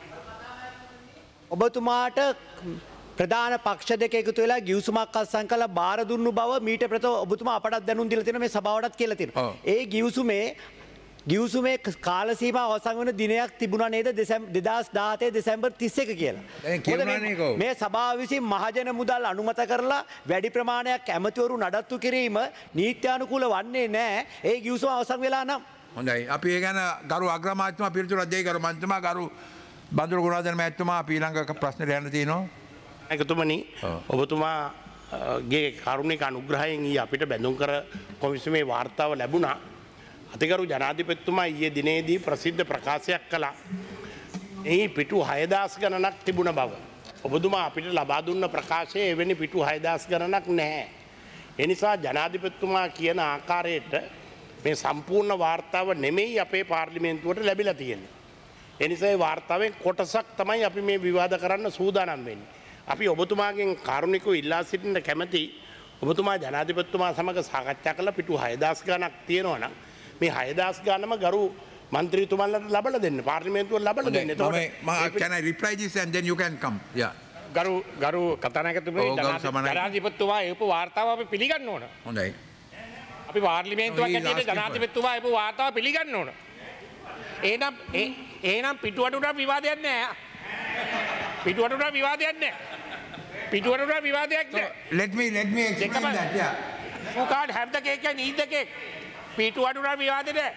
ඔබතුමාට ප්‍රධාන පක්ෂ දෙක එකතු වෙලා ගිවිසුමක් අත්සන් කළා බාර දුන්නු බව මීට ප්‍රථම ඔබතුමා අපටත් දැනුම් දීලා තියෙනවා මේ සභාවටත් කියලා තියෙනවා. ඒ ගිවිසුමේ ගිවිසුමේ කාල සීමාව අවසන් වෙන දිනයක් තිබුණා නේද දෙදහස් දාහතේ දෙසැම්බර් තිස් එක කියලා. මේ සභාව විසින් මහජන මුදල් අනුමත කරලා වැඩි ප්‍රමාණයක් ඇමතිවරු නඩත්තු කිරීම නීත්‍යානුකූල වන්නේ නැහැ. ඒ ගිවිසුම අවසන් වෙලා නම්. හොඳයි. අපි ඒ ගැන ගරු අග්‍රාමාත්‍යතුමා පිළිතුරක් දෙයි ගරු මන්ත්‍රීතුමා ගරු බන්දුරු ගුණවර්ධන මහත්මයා අපි ඊළඟ ප්‍රශ්නෙට යන්න තියෙනවා. එකතුමනි ඔබතුමාගේ කරුණික අනුග්‍රහයෙන් ඊ අපිට බැඳුම් කර කොමිසමේ වාර්තාව ලැබුණා. අතිගරු ජනාධිපතිතුමා ඊයේ දිනේදී ප්‍රසිද්ධ ප්‍රකාශයක් කළා. එහි පිටු හයදාස් ගණනක් තිබුණ බව. ඔබතුමා අපිට ලබා දුන්න ප්‍රකාශයේ එවැනි පිටු හයදාස් ගණනක් නැහැ. ඒ නිසා ජනාධිපතිතුමා කියන ආකාරයට මේ සම්පූර්ණ වාර්තාව නෙමෙයි අපේ පාර්ලිමේන්තුවට ලැබිලා තියෙන්නේ. ඒ නිසා ඒ වාර්තාවෙන් කොටසක් තමයි අපි මේ විවාද කරන්න සූදානම් වෙන්නේ. අපි ඔබතුමාගෙන් කාරුණිකව ඉල්ලා සිටින්න කැමැති ඔබතුමා ජනාධිපතිතුමා සමග සාකච්ඡා කළා පිටු හයදාස් ගණක් තියෙනවා නම් මේ හයදාස් ගණනම ගරු මන්ත්‍රීතුමන්ලට ලබලා දෙන්න පාර්ලිමේන්තුවට ලබලා දෙන්න. එතකොට can I reply this and then you can come. Yeah. ගරු ගරු කතානායකතුමනි ඔව්, ගරු සමනායක. ජනාධිපතිතුමා එපු වාර්තාව අපි පිළිගන්න ඕන. හොඳයි. අපි පාර්ලිමේන්තුවක් Oh, he is ඇතුළේ asking for- ජනාධිපතිතුමා එපු වාර්තාව පිළිගන්න ඕන. එහෙනම් ඒ- එහෙනම් පිටුවටුට විවාදයක් නැහැ. පිටුවටුට විවාදයක් නැහැ. පිටුවටුට විවාදයක් නැහැ. Let me let me explain දෙකම- that. Yeah. You can't have the cake and eat the cake. පිටුවටුට විවාදේ නැහැ.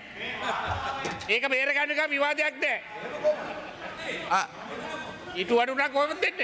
ඒක බේර ගන්න එක විවාදයක් නැහැ. Ah, පිටුවටුට කොහොමද දෙන්නේ?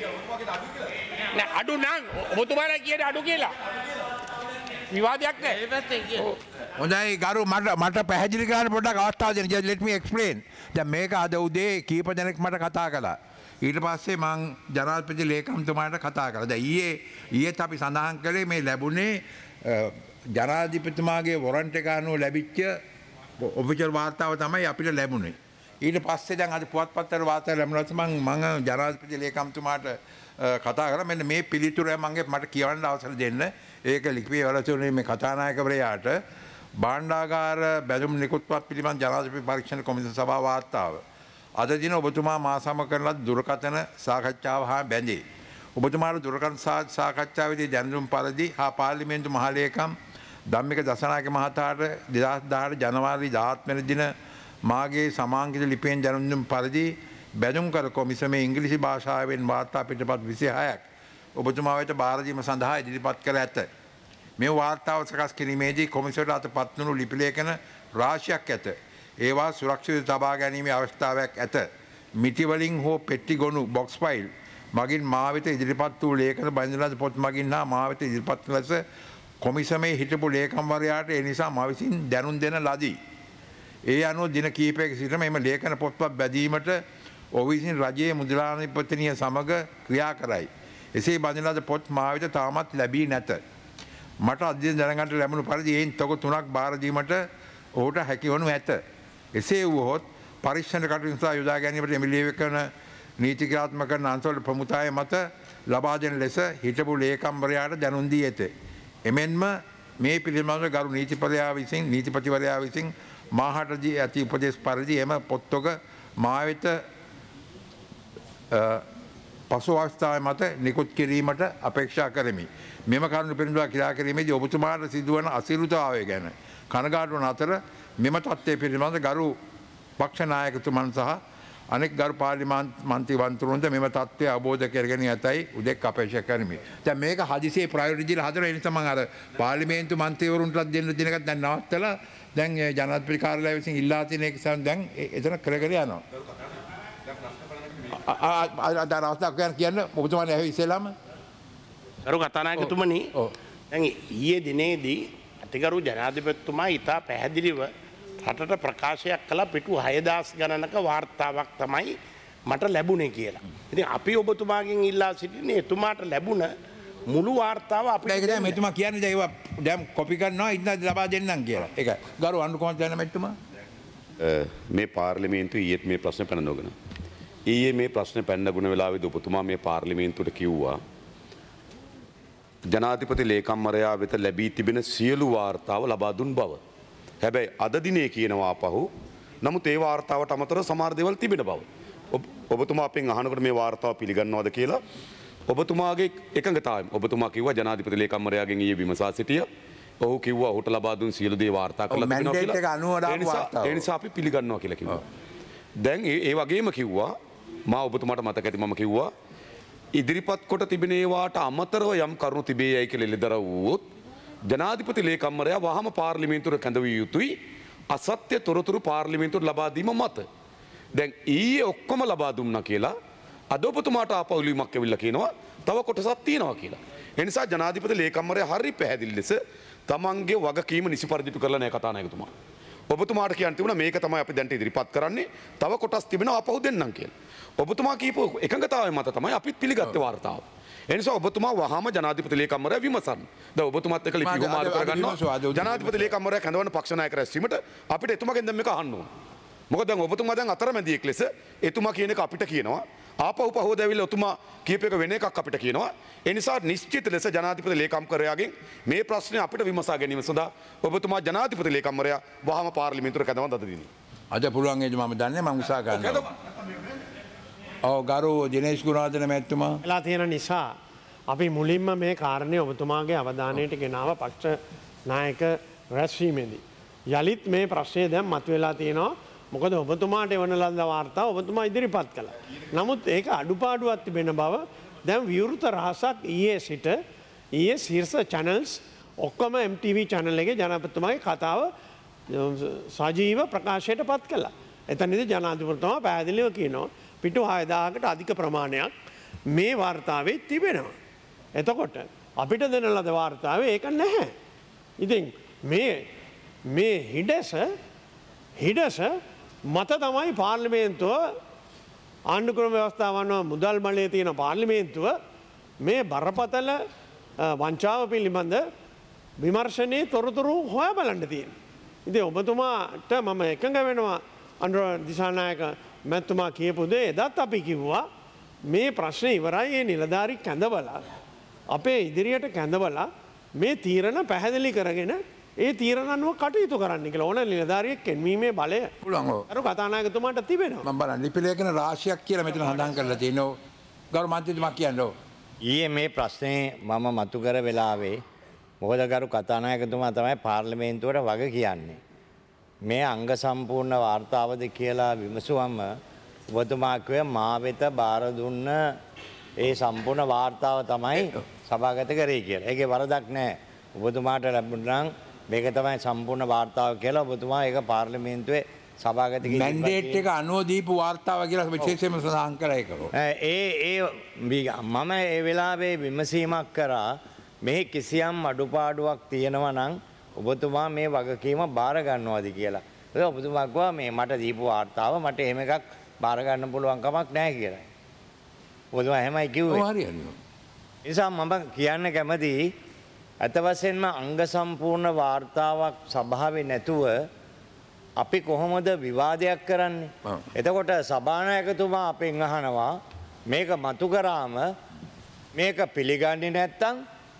නෑ අඩු නම් ඔබතුමාලා කියන අඩු කියලා. විවාදයක් නැහැ. හොඳයි ගරු මට මට පැහැදිලි කරන්න පොඩ්ඩක් අවස්ථාව දෙන්න. Just let me explain. දැන් මේක අද උදේ කීප දෙනෙක් මට කතා කළා. ඊට පස්සේ මං ජනාධිපති ලේකම්තුමාට කතා කළා. දැන් ඊයේ ඊයේත් අපි සඳහන් කළේ මේ ලැබුණේ අ, ජනාධිපතිතුමාගේ වොරන්ට් එක අනුව ලැබිච්ච ඔෆිෂල් වාර්තාව තමයි අපිට ලැබුණේ. ඊට පස්සේ දැන් අද පුවත්පත්වල වාර්තා ලැබුණාත් මං මං ජනාධිපති ලේකම්තුමාට අ, කතා කරා. මෙන්න මේ පිළිතුර මගේ මට කියවන්න අවසර දෙන්න. ඒක ලිපියේ වලසුනේ මේ කතානායකවරයාට භාණ්ඩාගාර බැඳුම් නිකුත්පත් පිළිබඳ ජනාධිපති පරීක්ෂණ කොමිසම සභාව වාර්තාව. අද දින ඔබතුමා මා සමග කරන ලද දුරකථන සාකච්ඡාව හා බැඳේ. ඔබතුමාට දුරකථන සාකච්ඡාවේදී දැනුම් පරිදි හා පාර්ලිමේන්තු මහලේකම් ධම්මික දසනායක මහතාට දෙදහස් දහඅට ජනවාරි දාහත් වෙනි දින මාගේ සමාංකිත ලිපියෙන් දැනුම් පරිදි බැඳුම් කර කොමිසමේ ඉංග්‍රීසි භාෂාවෙන් වාර්තා පිටපත් විසිහයක් ඔබතුමා වෙත බාර දීම සඳහා ඉදිරිපත් කර ඇත. මේ වාර්තාව සකස් කිරීමේදී කොමිසමට අතපත් වුණු ලිපි ලේඛන රාශියක් ඇත. ඒවා සුරක්ෂිත තබා ගැනීමේ අවස්ථාවක් ඇත. මිටි වලින් හෝ පෙට්ටි ගොනු බොක්ස් ෆයිල් මගින් මා වෙත ඉදිරිපත් වූ ලේඛන බඳින ලද පොත් මගින් හා මා වෙත ඉදිරිපත් වන ලෙස කොමිසමේ හිටපු ලේකම්වරයාට ඒ නිසා මා විසින් දැනුම් දෙන ලදී. ඒ අනුව දින කිහිපයක සිට මෙම ලේඛන පොත්පත් බැදීමට ඔහු විසින් රජයේ මුදලාධිපතිනිය සමග ක්‍රියා කරයි. එසේ බඳින ලද පොත් මා වෙත තාමත් ලැබී නැත. මට අධ්‍යයන දැනගන්නට ලැබුණු පරිදි එයින් තොග තුනක් බාර දීමට ඔහුට හැකි වනු ඇත. එසේ වුවහොත් පරීක්ෂණ කටයුතු නිසා යොදා ගැනීමට එමිලිය කරන නීතික්‍රියාත්මක කරන අංශවල ප්‍රමුඛතාවය මත ලබා දෙන ලෙස හිටපු ලේකම්වරයාට දැනුම් දී ඇත. එමෙන්ම මේ පිළිබඳව ගරු නීතිපතිවරයා විසින් නීතිපතිවරයා විසින් මාහට දී ඇති උපදේශ පරිදි එම පොත්වක මා වෙත පසු අවස්ථාව මත නිකුත් කිරීමට අපේක්ෂා කරමි. මෙම කරුණු පිළිබඳව ක්‍රියා කිරීමේදී ඔබතුමාට සිදුවන අසිරුතාවය ගැන කනගාටු වන අතර මෙම තත්ත්වය පිළිබඳ ගරු පක්ෂ නායකතුමන් සහ අනෙක් ගරු පාර්ලිමේන්තු මන්ත්‍රීවරුන්ද මෙම තත්ත්වය අවබෝධ කරගෙන ඇතයි උදෙක් අපේක්ෂා කරමි. දැන් මේක හදිසියේ ප්‍රයෝරිටි දීලා හදන ඒ නිසා මම අර පාර්ලිමේන්තු මන්ත්‍රීවරුන්ටත් දෙන්න දින එකක් දැන් නවත්තලා දැන් ජනාධිපති කාර්යාලය විසින් ඉල්ලා තියෙන එක දැන් එතන කර කර යනවා. අද අවස්ථාවක් ගැන කියන්න ඔබතුමානේ ඇහුවේ ඉස්සෙල්ලාම ගරු කතානායකතුමනි දැන් ඊයේ දිනේදී අතිගරු ජනාධිපතිතුමා ඉතා පැහැදිලිව රටට ප්‍රකාශයක් කළ පිටු හයදාස් ගණනක වාර්තාවක් තමයි මට ලැබුණේ කියලා. ඉතින් අපි ඔබතුමාගෙන් ඉල්ලා සිටින්නේ එතුමාට ලැබුණ මුළු වාර්තාව අපිට ඒක දැන් මෙතුමා කියන්නේ දැන් ඒවා දැන් කොපි කරනවා ඉන්න ලබා දෙන්නම් කියලා. ඒක ගරු අනුර කොහොමද දැන මෙතුමා? මේ පාර්ලිමේන්තුවේ ඊයේත් මේ ප්‍රශ්න පැනනගෙන ඊයේ මේ ප්‍රශ්න පැනනගුණ වෙලාවේදී ඔබතුමා මේ පාර්ලිමේන්තුවට කිව්වා ජනාධිපති ලේකම්වරයා වෙත ලැබී තිබෙන සියලු වාර්තාව ලබා දුන් බව. හැබැයි අද දිනේ කියනවා ආපහු නමුත් ඒ වාර්තාවට අමතරව සමහර දේවල් තිබෙන බව. ඔබතුමා අපෙන් අහනකොට මේ වාර්තාව පිළිගන්නවද කියලා ඔබතුමාගේ එකඟතාවය. ඔබතුමා කිව්වා ජනාධිපති ලේකම්වරයාගෙන් ඊයේ විමසා සිටියා. ඔහු කිව්වා ඔහුට ලබා දුන් සියලු දේ වාර්තා කරලා තිබෙනවා කියලා. මැන්ඩේට් එක අනුව දාපු වාර්තාව. ඒ නිසා අපි පිළිගන්නවා කියලා කිව්වා. දැන් ඒ වගේම කිව්වා මා ඔබතුමාට මතක ඇති මම කිව්වා ඉදිරිපත් කොට තිබෙන ඒවාට අමතරව යම් කරුණු තිබේ යයි කියලා එළිදර වුවොත් ජනාධිපති ලේකම්වරයා වහම පාර්ලිමේන්තුවට කැඳවිය යුතුයි අසත්‍ය තොරතුරු පාර්ලිමේන්තුවට ලබා දීම මත. දැන් ඊයේ ඔක්කොම ලබා දුන්නා කියලා අද ඔබතුමාට ආපහු ලියුමක් ඇවිල්ලා කියනවා තව කොටසක් තියෙනවා කියලා. ඒ නිසා ජනාධිපති ලේකම්වරයා හරි පැහැදිලි ලෙස තමන්ගේ වගකීම නිසි පරිදි කරලා නැහැ කතානායකතුමා. ඔබතුමාට කියන්න තිබුණා මේක තමයි අපි දැන් ඉදිරිපත් කරන්නේ තව කොටස් තිබෙනවා ආපහු දෙන්නම් කියලා. ඔබතුමා කියපු එකඟතාවය මත තමයි අපිත් පිළිගත්තේ වාර්තාව. ඒ නිසා ඔබතුමා වහාම ජනාධිපති ලේකම්වරයා විමසන්න. දැන් ඔබතුමාත් එක්ක ලිපි ගුමාරු කරගන්නවා. ජනාධිපති ලේකම්වරයා කැඳවන පක්ෂ නායක රැස්වීමට අපිට එතුමාගෙන් දැන් මේක අහන්න ඕන. මොකද දැන් ඔබතුමා දැන් අතරමැදියෙක් ලෙස එතුමා කියන එක අපිට කියනවා. ආපහු පහුවද ඇවිල්ලා ඔතුමා කියප එක වෙන එකක් අපිට කියනවා. ඒ නිසා නිශ්චිත ලෙස ජනාධිපති ලේකම්කරයාගෙන් මේ ප්‍රශ්නේ අපිට විමසා ගැනීම සඳහා ඔබතුමා ජනාධිපති ලේකම්වරයා වහම පාර්ලිමේන්තුවට කැඳවන්න අද දිනේ. අද පුළුවන් ඒද මම දන්නේ මම උත්සාහ කරනවා. ඔව් ගරු දිනේෂ් ගුණවර්ධන මැතිතුමා. වෙලා තියෙන නිසා අපි මුලින්ම මේ කාරණය ඔබතුමාගේ අවධානයට ගෙනාව පක්ෂ නායක රැස්වීමේදී. යළිත් මේ ප්‍රශ්නය දැන් මතුවලා තියෙනවා. මොකද ඔබතුමාට එවන ලද වාර්තා ඔබතුමා ඉදිරිපත් කළා. නමුත් ඒක අඩුපාඩුවක් තිබෙන බව දැන් විවෘත රහසක් ඊයේ සිට ඊයේ ශීර්ෂ channels ඔක්කොම එම් ටී වී channel එකේ ජනාධිපතිතුමාගේ කතාව සජීව ප්‍රකාශයට පත් කළා. එතනදී ජනාධිපතිතුමා පැහැදිලිව කියනවා පිටු හය දහසකට අධික ප්‍රමාණයක් මේ වාර්තාවේ තිබෙනවා. එතකොට අපිට දෙන ලද වාර්තාවේ ඒක නැහැ. ඉතින් මේ මේ හිඩස හිඩස මත තමයි පාර්ලිමේන්තුව ආණ්ඩුක්‍රම ව්‍යවස්ථාවන මුදල් බලය තියෙන පාර්ලිමේන්තුව මේ බරපතල වංචාව පිළිබඳ විමර්ශනයේ තොරතුරු හොයා බලන්න තියෙන. ඉතින් ඔබතුමාට මම එකඟ වෙනවා අනුර දිසානායක මැතිතුමා කියපු දේ එදත් අපි කිව්වා මේ ප්‍රශ්නේ ඉවරයි ඒ නිලධාරි කැඳවලා අපේ ඉදිරියට කැඳවලා මේ තීරණ පැහැදිලි කරගෙන ඒ තීරණනුව කටයුතු කරන්න කියලා ඕන නිලධාරියෙක් එන්වීමේ බලය පුළුවන්. අර කතානායකතුමාට තිබෙනවා. මම බලන්න ලිපි ලේඛන රාශියක් කියලා මෙතන හඳුන් කරලා තියෙනවා. ගරු මන්ත්‍රීතුමා කියන්න ඕ. ඊයේ මේ ප්‍රශ්නේ මම මතු කර වෙලාවේ මොකද ගරු කතානායකතුමා තමයි පාර්ලිමේන්තුවට වග කියන්නේ. මේ අංග සම්පූර්ණ වාර්තාවද කියලා විමසුවම ඔබතුමා කිව්වේ මා වෙත බාර දුන්න ඒ සම්පූර්ණ වාර්තාව තමයි සභාගත කරේ කියලා. ඒකේ වරදක් නැහැ. ඔබතුමාට ලැබුණා නම් මේක තමයි සම්පූර්ණ වාර්තාව කියලා ඔබතුමා ඒක පාර්ලිමේන්තුවේ සභාගත කිරීම මැන්ඩේට් එක අනුව දීපු වාර්තාව කියලා විශේෂයෙන්ම සඳහන් කරා ඒක. ඒ ඒ මම ඒ වෙලාවේ විමසීමක් කරා මේ කිසියම් අඩුපාඩුවක් තියෙනවා නම් ඔබතුමා මේ වගකීම බාර ගන්නවාද කියලා. ඒක ඔබතුමා කිව්වා මේ මට දීපු වාර්තාව මට එහෙම එකක් බාර ගන්න පුළුවන් කමක් නැහැ කියලා. ඔබතුමා එහෙමයි කිව්වේ. ඔව් හරියන්නේ. නිසා මම කියන්න කැමතියි අත වශයෙන්ම අංග සම්පූර්ණ වාර්තාවක් සභාවේ නැතුව අපි කොහොමද විවාදයක් කරන්නේ? එතකොට සභානායකතුමා අපෙන් අහනවා මේක මතු කරාම මේක පිළිගන්නේ නැත්තම්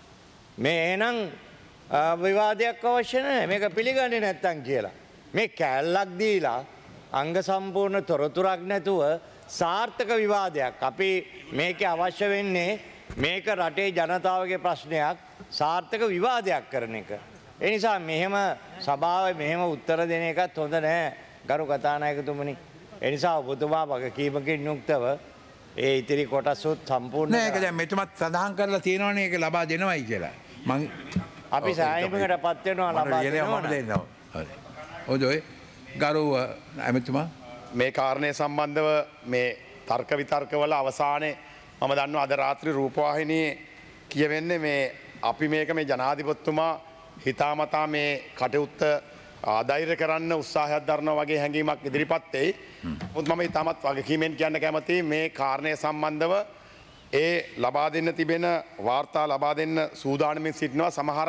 මේ එහෙනම් විවාදයක් අවශ්‍ය නැහැ මේක පිළිගන්නේ නැත්තම් කියලා. මේ කැලලක් දීලා අංග සම්පූර්ණ තොරතුරක් නැතුව සාර්ථක විවාදයක් අපි මේකේ අවශ්‍ය වෙන්නේ මේක රටේ ජනතාවගේ ප්‍රශ්නයක් සාර්ථක විවාදයක් කරන එක. ඒ නිසා මෙහෙම සභාවේ මෙහෙම උත්තර දෙන එකත් හොඳ නෑ ගරු කතානායකතුමනි. ඒ නිසා ඔබතුමා වගකීමකින් යුක්තව ඒ ඉතිරි කොටසුත් සම්පූර්ණ නෑ ඒක දැන් මෙතුමත් සඳහන් කරලා තියෙනවනේ ඒක ලබා දෙනවයි කියලා. මං අපි සාහිමකට පත් වෙනවා ලබා දෙනවා. දෙනවා. හරි. ඔය ගරු ඇමතුමා මේ කාරණය සම්බන්ධව මේ තර්ක විතර්කවල අවසානයේ මම දන්නවා අද රාත්‍රී රූපවාහිනියේ කියවෙන්නේ මේ අපි මේක මේ ජනාධිපතිතුමා හිතාමතා මේ කටයුත්ත ආධෛර්ය කරන්න උත්සාහයක් දරනවා වගේ හැඟීමක් ඉදිරිපත් වෙයි. මොකද මම ඊටමත් වගකීමෙන් කියන්න කැමතියි මේ කාරණය සම්බන්ධව ඒ ලබා දෙන්න තිබෙන වාර්තා ලබා දෙන්න සූදානමින් සිටිනවා සමහර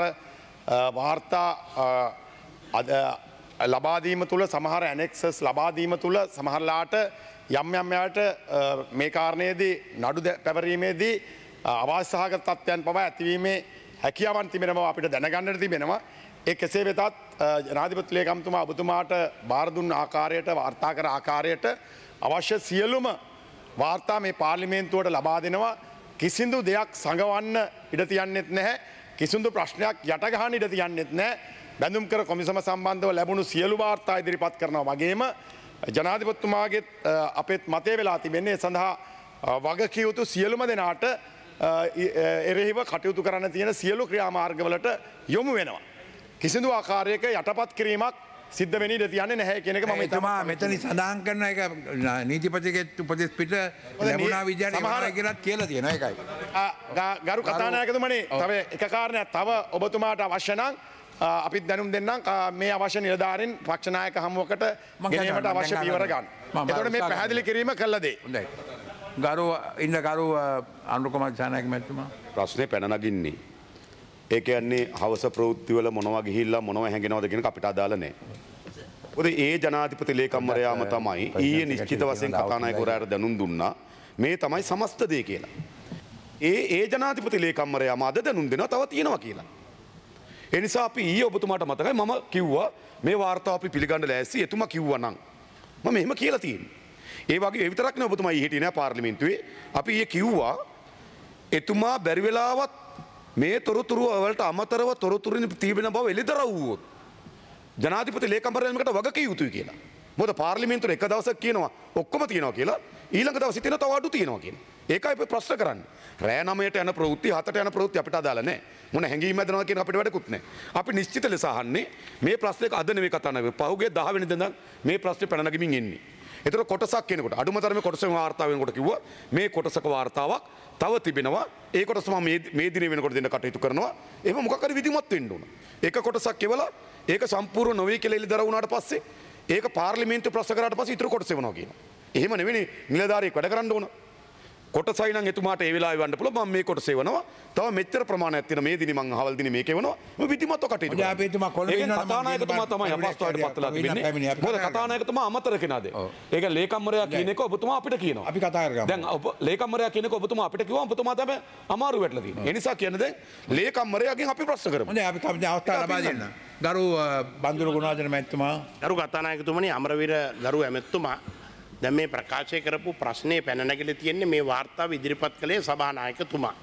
වාර්තා ලබා දීම තුල සමහර ඇනෙක්සස් ලබා දීම තුල සමහරලාට යම් යම් යාට මේ කාරණයේදී නඩු පැවරීමේදී අවාසි සහගත තත්ත්වයන් පවා ඇතිවීමේ හැකියාවන් තිබෙන බව අපිට දැනගන්නට තිබෙනවා. ඒ කෙසේ වෙතත් ජනාධිපති ලේකම්තුමා ඔබතුමාට බාර දුන්න ආකාරයට වාර්තා කර ආකාරයට අවශ්‍ය සියලුම වාර්තා මේ පාර්ලිමේන්තුවට ලබා දෙනවා. කිසිදු දෙයක් සංගවන්න ඉඩ තියන්නෙත් නැහැ. කිසිදු ප්‍රශ්නයක් යට ගහන්න ඉඩ තියන්නෙත් නැහැ. බැඳුම් කර කොමිසම සම්බන්ධව ලැබුණු සියලු වාර්තා ඉදිරිපත් කරනවා වගේම ජනාධිපතිතුමාගේ අපේත් මතය වෙලා තිබෙන්නේ සඳහා වගකිව යුතු සියලුම දෙනාට එරෙහිව කටයුතු කරන්න තියෙන සියලු ක්‍රියාමාර්ගවලට යොමු වෙනවා. කිසිදු ආකාරයක යටපත් කිරීමක් සිද්ධ වෙන්නේ ඉඳ තියන්නේ නැහැ කියන එක මම හිතනවා මෙතන සඳහන් කරන එක නීතිපතිගේ උපදෙස් පිට ලැබුණා විද්‍යාවේ ඉවරයි කියලාත් කියලා තියෙනවා ඒකයි. ගරු කතානායකතුමනි තව එක කාරණයක් තව ඔබතුමාට අවශ්‍ය නම් අපිත් දැනුම් දෙන්නම් මේ අවශ්‍ය නිලධාරීන් පක්ෂ නායක හමුවකට ගෙනීමට අවශ්‍ය පියවර ගන්න. එතකොට මේ පැහැදිලි කිරීම කළ දේ. හොඳයි. ගරු ඉන්න ගරු අනුර කුමාර ජානායක මැතිතුමා ප්‍රශ්නේ පැන නගින්නේ. ඒ කියන්නේ හවස ප්‍රවෘත්තිවල මොනවා ගිහිල්ලා මොනවා හැංගෙනවද කියන අපිට අදාළ නැහැ. මොකද ඒ ජනාධිපති ලේකම්වරයාම තමයි ඊයේ නිශ්චිත වශයෙන් කතානායකවරයාට දැනුම් දුන්නා මේ තමයි සමස්ත දේ කියලා. ඒ ඒ ජනාධිපති ලේකම්වරයා මම අද දැනුම් දෙනවා තව තියෙනවා කියලා. ඒ නිසා අපි ඊයේ ඔබතුමාට මතකයි මම කිව්වා මේ වාර්තාව අපි පිළිගන්න ලෑස්ති එතුමා කිව්වා නම් මම එහෙම කියලා තියෙනවා. ඒ වගේ ඒ විතරක් නෙවෙයි ඔබතුමා ඊ හිටියේ නෑ පාර්ලිමේන්තුවේ. අපි ඊයේ කිව්වා එතුමා බැරි වෙලාවත් මේ තොරතුරු වලට අමතරව තොරතුරු තිබෙන බව එළිදරව් වුවොත් ජනාධිපති ලේකම්වරයාට වගකිය යුතුයි කියලා. මොකද පාර්ලිමේන්තුවේ එක දවසක් කියනවා ඔක්කොම තියනවා කියලා ඊළඟ දවසේ තියෙන තව අඩු තියනවා කියලා. ඒකයි අපි ප්‍රශ්න කරන්නේ. රෑ නවයට යන ප්‍රවෘත්ති හතට යන ප්‍රවෘත්ති අපිට අදාළ නැහැ. මොන හැංගීම් හදනවා කියන අපිට වැඩකුත් නැහැ. අපි නිශ්චිත ලෙස අහන්නේ මේ ප්‍රශ්නයක අද නෙවෙයි කතා කරන්නේ. පහුගිය දහ වෙනිදා ඉඳන් මේ ප්‍රශ්නේ පැන නගමින් එන්නේ. ඒතර කොටසක් කෙනෙකුට අඩුම තරමේ කොටසක වාර්තාව වෙනකොට කිව්වා මේ කොටසක වාර්තාවක් තව තිබෙනවා. ඒ කොටස මම මේ මේ දිනේ වෙනකොට දෙන්න කටයුතු කරනවා. එහෙම මොකක් හරි විධිමත් වෙන්න ඕන. එක කොටසක් කෙවලා ඒක සම්පූර්ණ නොවේ කියලා එළිදර වුණාට පස්සේ ඒක පාර්ලිමේන්තු ප්‍රශ්න කරාට පස්සේ ඊටු කොටස වෙනවා කියනවා. එහෙම නෙවෙයි නිලධාරියෙක් වැඩ කරන්න ඕන. කොටසයි නම් එතුමාට ඒ වෙලාවේ වන්න පුළුවන් මම මේ කොටස එවනවා. තව මෙච්චර ප්‍රමාණයක් තියෙන මේ දිනේ මං අහවල් දිනේ මේක එවනවා. මම විධිමත්ව කටයුතු කරනවා. අපි එතුමා කොළඹ ඉන්නවා නම් කතානායකතුමා තමයි අපස්ථාවට පත්ලා තිබෙන්නේ. මොකද කතානායකතුමා අමතර කෙනාද? ඒක ලේකම්වරයා කියන එක ඔබතුමා අපිට කියනවා. අපි කතා කරගමු. දැන් ඔබ ලේකම්වරයා කියන එක ඔබතුමා අපිට කිව්වා ඔබතුමා තමයි අමාරු වැටලා තියෙන්නේ. ඒ නිසා කියන්නේ දැන් ලේකම්වරයාගෙන් අපි ප්‍රශ්න කරමු. හොඳයි අපි කවදාවත් අවස්ථාව ලබා දෙන්න. ගරු බන්දුරු ගුණාධන මැතිතුමා. ගරු කතානායකතුමනි අමරවීර ගරු ඇමතුමා දැන් මේ ප්‍රකාශය කරපු ප්‍රශ්නේ පැන නැගිලා තියෙන්නේ මේ වාර්තාව ඉදිරිපත් කළේ සභානායකතුමා.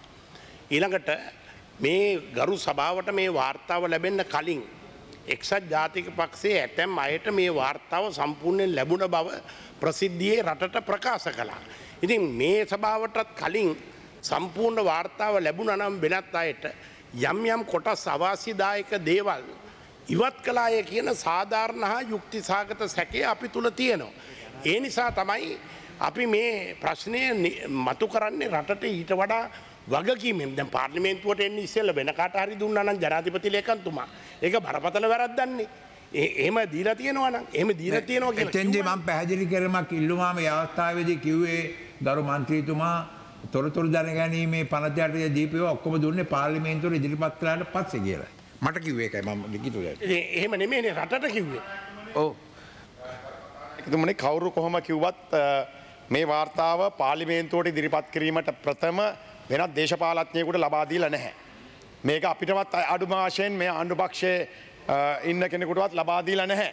ඊළඟට මේ ගරු සභාවට මේ වාර්තාව ලැබෙන්න කලින් එක්සත් ජාතික පක්ෂයේ ඇතැම් අයට මේ වාර්තාව සම්පූර්ණයෙන් ලැබුණ බව ප්‍රසිද්ධියේ රටට ප්‍රකාශ කළා. ඉතින් මේ සභාවටත් කලින් සම්පූර්ණ වාර්තාව ලැබුණා නම් වෙනත් අයට යම් යම් කොටස් අවාසිදායක දේවල් ඉවත් කළාය කියන සාධාරණ හා යුක්තිසහගත සැකය අපි තුල තියෙනවා. ඒ නිසා තමයි අපි මේ ප්‍රශ්නය මතු කරන්නේ රටට ඊට වඩා වගකීමෙන්. දැන් පාර්ලිමේන්තුවට එන්නේ ඉස්සෙල්ලා වෙන කාට හරි දුන්නා නම් ජනාධිපති ලේකම්තුමා ඒක බරපතල වැරද්දන්නේ. එහෙම දීලා තියෙනවා නම් එහෙම දීලා තියෙනවා කියලා. එතෙන්දී මම පැහැදිලි කරමක් ඉල්ලුවා මේ අවස්ථාවේදී කිව්වේ ගරු මන්ත්‍රීතුමා තොරතුරු දැනගැනීමේ පනතයට දීපේව ඔක්කොම දුන්නේ පාර්ලිමේන්තුවට ඉදිරිපත් කළාට පස්සේ කියලා. මට කිව්වේ ඒකයි මම ලිඛිතව. එහෙම නෙමෙයිනේ රටට කිව්වේ. ඔව්. එකතුමනි කවුරු කොහොම කිව්වත් මේ වාර්තාව පාර්ලිමේන්තුවට ඉදිරිපත් කිරීමට ප්‍රථම වෙනත් දේශපාලඥයෙකුට ලබා දීලා නැහැ. මේක අපිටවත් අඩුම වශයෙන් මේ ආණ්ඩු පක්ෂයේ ඉන්න කෙනෙකුටවත් ලබා දීලා නැහැ.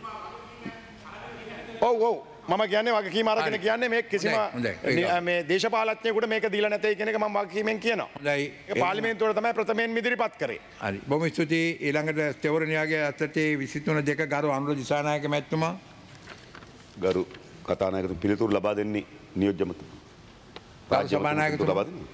ඔව් ඔව් මම කියන්නේ වගකීම අරගෙන කියන්නේ මේ කිසිම මේ දේශපාලඥයෙකුට මේක දීලා නැtei කියන එක මම වගකීමෙන් කියනවා. හොඳයි. ඒක පාර්ලිමේන්තුවට තමයි ප්‍රථමයෙන් ඉදිරිපත් කරේ. හරි. බොහොම ස්තුතියි. ඊළඟට තෙවරණියාගේ අතටේ විසිතුන දෙක ගරු අනුර දිසානායක මැතිතුමා. ගරු කතානායකතුමා පිළිතුරු ලබා දෙන්නේ නියෝජ්‍යමතුමා. රාජ්‍ය සභානායකතුමා ලබා දෙන්නේ.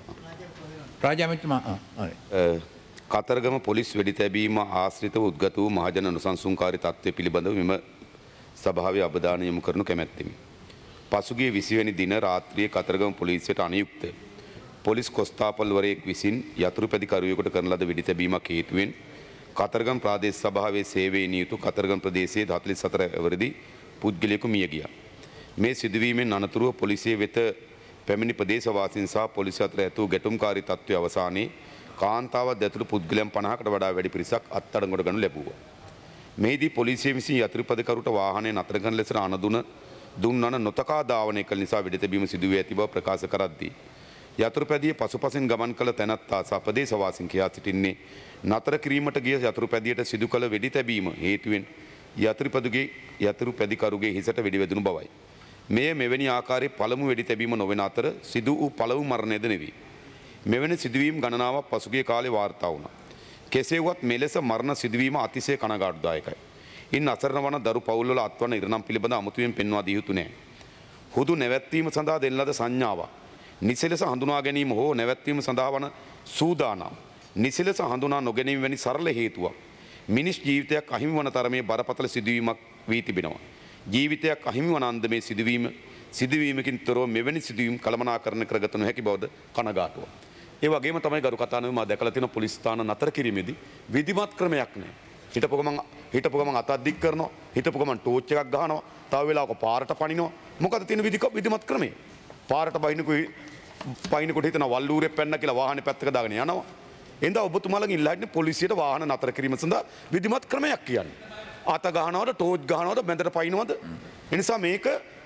රාජ්‍ය අමාත්‍යතුමා හරි. කතරගම පොලිස් වෙඩි තැබීම ආශ්‍රිතව උද්ගත වූ මහජන අනුසංසුන්කාරී තත්ත්වය පිළිබඳව මෙම සභාවේ අවධානය යොමු කරනු කැමැත්තෙමි. පසුගිය විසි වෙනි දින රාත්‍රියේ කතරගම පොලිසියට අනුයුක්ත පොලිස් කොස්තාපල්වරයෙක් විසින් යතුරුපැදි කරුවෙකුට කරන ලද වෙඩි තැබීමක් හේතුවෙන් කතරගම ප්‍රාදේශ සභාවේ සේවයේ නියුතු කතරගම ප්‍රදේශයේ හතළිස් හතර වරදී පුද්ගලයෙකු මිය ගියා. මේ සිදුවීමෙන් අනතුරුව පොලිසිය වෙත පැමිණි ප්‍රදේශවාසීන් සහ පොලිසිය අතර ඇති වූ ගැටුම්කාරී තත්ත්වය අවසානයේ කාන්තාවක් ඇතුළු පුද්ගලයන් පනහකට වඩා වැඩි පිරිසක් අත්අඩංගුවට ගනු ලැබුවා. මෙහිදී පොලිසිය විසින් යතුරුපැදිකරුට වාහනය නතර කරන ලෙස අනදුන දුන්නන නොතකා ධාවනය කළ නිසා වෙඩි තැබීම සිදු වී ඇති බව ප්‍රකාශ කරද්දී යතුරුපැදියේ පසුපසින් ගමන් කළ තැනැත්තා සහ ප්‍රදේශවාසීන් කියා සිටින්නේ නතර කිරීමට ගිය යතුරුපැදියට සිදු කළ වෙඩි තැබීම හේතුවෙන් යතුරුපැදිගේ යතුරුපැදිකරුගේ හිසට වෙඩි වැදුණු බවයි. මෙය මෙවැනි ආකාරයේ පළමු වෙඩි තැබීම නොවන අතර සිදු වූ පළමු මරණයද නෙවේ. මෙවැනි සිදුවීම් ගණනාවක් පසුගිය කාලේ වාර්තා වුණා. කෙසේ වුවත් මෙලෙස මරණ සිදුවීම අතිශය කනගාටුදායකයි. ඉන් අසරණ වන දරු පවුල්වල අත්වන ඉරණම් පිළිබඳ අමුතුවෙන් පෙන්වා දිය යුතු නැහැ. හුදු නැවැත්වීම සඳහා දෙන ලද සංඥාවක් නිසි ලෙස හඳුනා ගැනීම හෝ නැවැත්වීම සඳහා වන සූදානම් නිසි ලෙස හඳුනා නොගැනීම වැනි සරල හේතුවක් මිනිස් ජීවිතයක් අහිමි වන තරමේ බරපතල සිදුවීමක් වී තිබෙනවා. ජීවිතයක් අහිමි වන අන්දමේ සිදුවීම සිදුවීමකින් තොරව මෙවැනි සිදුවීම් කළමනාකරණය කරගත නොහැකි බවද කනගාටුවක්. ඒ වගේම තමයි ගරු කතානායක මා දැකලා තියෙන පොලිස් ස්ථාන නතර කිරීමේදී විධිමත් ක්‍රමයක් නැහැ. හිටපු ගමන් හිටපු ගමන් අත අද්දික් කරනවා, හිටපු ගමන් ටෝච් එකක් ගහනවා, තව වෙලාවක පාරට පනිනවා. මොකද තියෙන විධිමත් ක්‍රමය? පාරට බහිනකුයි පයින්කොට හිතන වල්ලූරේ පැන්න කියලා වාහනේ පැත්තක දාගෙන යනවා. එඳා ඔබතුමාලගෙන් ඉල්ලා හිටින්නේ පොලිසියට වාහන නතර කිරීම සඳහා විධිමත් ක්‍රමයක් කියන්නේ. අත ගහනවද, ටෝච් ගහනවද, බැඳට පයින්නවද? ඒ නිසා මේක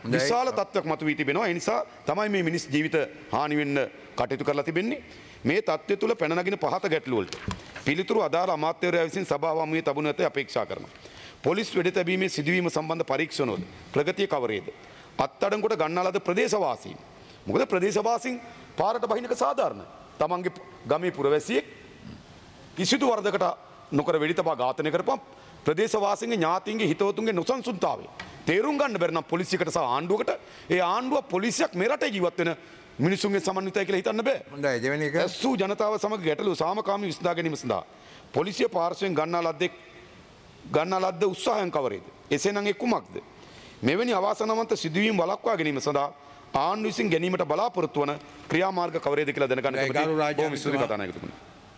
විශාල තත්ත්වයක් මතුවී තිබෙනවා. ඒ නිසා තමයි මේ මිනිස් ජීවිත හානි වෙන්න කටයුතු කරලා තිබෙන්නේ. මේ තත්ත්වය තුළ පැන නගින පහත ගැටලු වලට පිළිතුරු අදාළ අමාත්‍යවරයා විසින් සභාව හමුවේ තබනු ඇත අපේක්ෂා කරනවා. පොලිස් වෙඩි තැබීමේ සිදුවීම සම්බන්ධ පරීක්ෂණවල ප්‍රගතිය කවරේද? අත්අඩංගුවට ගන්නා ලද ප්‍රදේශවාසීන්. මොකද ප්‍රදේශවාසීන් පාරට බහිනක සාධාරණ. තමන්ගේ ගමේ පුරවැසියෙක් කිසිදු වරදකට නොකර වෙඩි තබා ඝාතනය කරපම් ප්‍රදේශවාසීන්ගේ ඥාතීන්ගේ හිතවතුන්ගේ නොසන්සුන්තාවය තේරුම් ගන්න බැරි නම් පොලිසියකට සහ ආණ්ඩුවකට ඒ ආණ්ඩුව පොලිසියක් මේ රටේ ජීවත් වෙන මිනිසුන්ගේ සමන්විතයි කියලා හිතන්න බෑ. හොඳයි දෙවෙනි එක ඇස්සූ ජනතාව සමග ගැටලු සාමකාමී විසඳා ගැනීම සඳහා පොලිසිය පාර්ශ්වයෙන් ගන්නා ලද්දේ ගන්නා ලද්ද උත්සාහයන් කවරේද? එසේනම් ඒ කුමක්ද? මෙවැනි අවාසනාවන්ත සිදුවීම් වළක්වා ගැනීම සඳහා ආණ්ඩුව විසින් ගැනීමට බලාපොරොත්තු වන ක්‍රියාමාර්ග කවරේද කියලා දැනගන්න කැමතියි. බොහොම ස්තුතියි කතානායකතුමනි.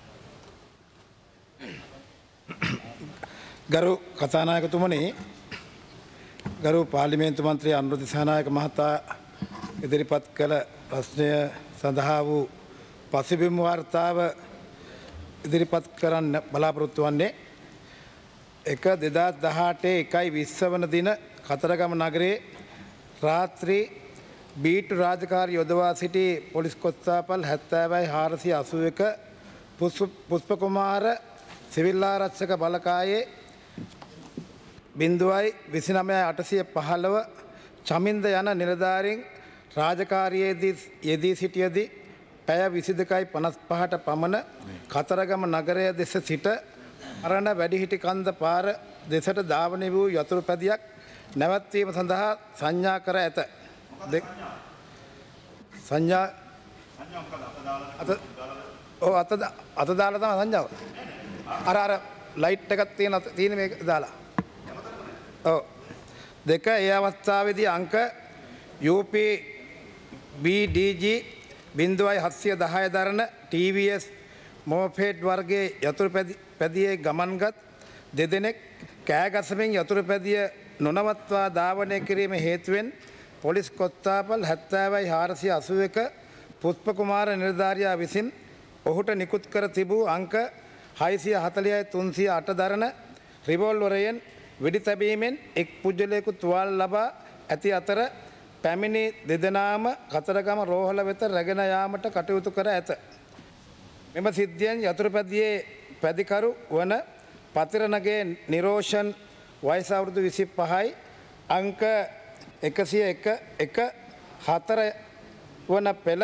ගරු කතානායකතුමනි, ගරු පාර්ලිමේන්තු මන්ත්‍රී අනුරුද්ධ දිසානායක මහතා ඉදිරිපත් කළ ප්‍රශ්නය සඳහා වූ පසුබිම් වාර්තාව ඉදිරිපත් කරන්න බලාපොරොත්තු වන්නේ එක දෙදස් දහඅටේ එකයි විස්ස වන දින කතරගම නගරයේ රාත්‍රී බීට් රාජකාරී යොදවා සිටි පොලිස් කොස්තාපල් හැත්තෑවයි හාරසිය අසූ එක පුෂ්පකුමාර සිවිල් ආරක්ෂක බලකායේ බිඳුවයි විසිනමයයි අටසිය පහළව චමින්ද යන නිලධාරීන් රාජකාරියේදී යෙදී සිටියදී පැය විසි දෙකයි පනස් පහට පමණ කතරගම නගරය දෙස සිට අරණ වැඩිහිටි කන්ද පාර දෙසට ධාවනය වූ යතුරු පැදියක් නැවැත්වීම සඳහා සංඥා කර ඇත. සංඥා අත අත දාලා තමයි සංඥාව. අර අර ලයිට් එකක් තියෙන තියෙන මේක දාලා. ඔව්. දෙක ඒ අවස්ථාවේදී අංක U P B D G බිංදුවයි හත්සිය දහය දරන ටී වී එස් මෝපෙඩ් වර්ගයේ යතුරු පැදියේ ගමන්ගත් දෙදෙනෙක් කෑගසමින් යතුරු පැදිය නොනවත්වා ධාවනය කිරීම හේතුවෙන් පොලිස් කොස්තාපල් හැත්තෑවයි හාරසිය අසූ එක පුෂ්පකුමාර නිලධාරියා විසින් ඔහුට නිකුත් කර තිබූ අංක හයසිය හතළිහයි තුන්සිය අට දරන රිවෝල්වරයෙන් වෙඩි තැබීමෙන් එක් පුද්ගලයෙකු තුවාල ලබා ඇති අතර පැමිණි දෙදෙනාම කතරගම රෝහල වෙත රැගෙන යාමට කටයුතු කර ඇත. මෙම සිද්ධියෙන් යතුරුපැදියේ පැදිකරු වන පතිරණගේ නිරෝෂන් වයස අවුරුදු විසි පහයි අංක එකසිය එක එක හතර වන පෙළ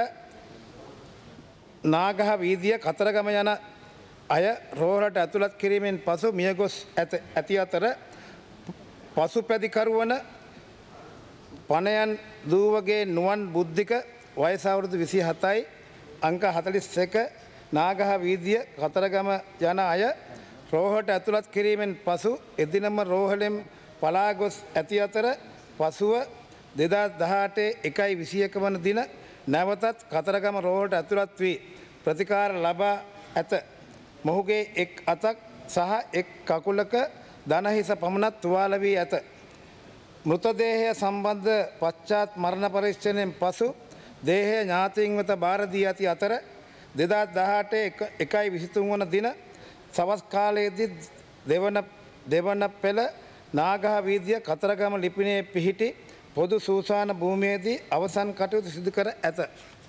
නාගහ වීදිය කතරගම යන අය රෝහලට ඇතුළත් කිරීමෙන් පසු මියගොස් ඇති අතර පසු පැදිකරු වන පණයන් දූවගේ නුවන් බුද්ධික වයස අවුරුදු විසි හතයි අංක හතළිස් එක නාගහ වීදිය කතරගම යන අය රෝහලට ඇතුළත් කිරීමෙන් පසු එදිනම රෝහලෙන් පලා ගොස් ඇති අතර පසුව දෙදස් දහඅටේ එකයි විසි එක වන දින නැවතත් කතරගම රෝහලට ඇතුළත් වී ප්‍රතිකාර ලබා ඇත. මොහුගේ එක් අතක් සහ එක් කකුලක දනහිස පමණක් තුවාල වී ඇත. මෘතදේහය සම්බන්ධ පශ්චාත් මරණ පරීක්ෂණයෙන් පසු දේහය ඥාතීන් වෙත බාර දී ඇති අතර දෙදස් දහඅටේ එකයි විසිතුන් වන දින සවස් කාලයේදී දෙවන දෙවන පෙළ නාගහ වීදිය කතරගම ලිපිණයේ පිහිටි පොදු සූසාන භූමියේදී අවසන් කටයුතු සිදු කර ඇත.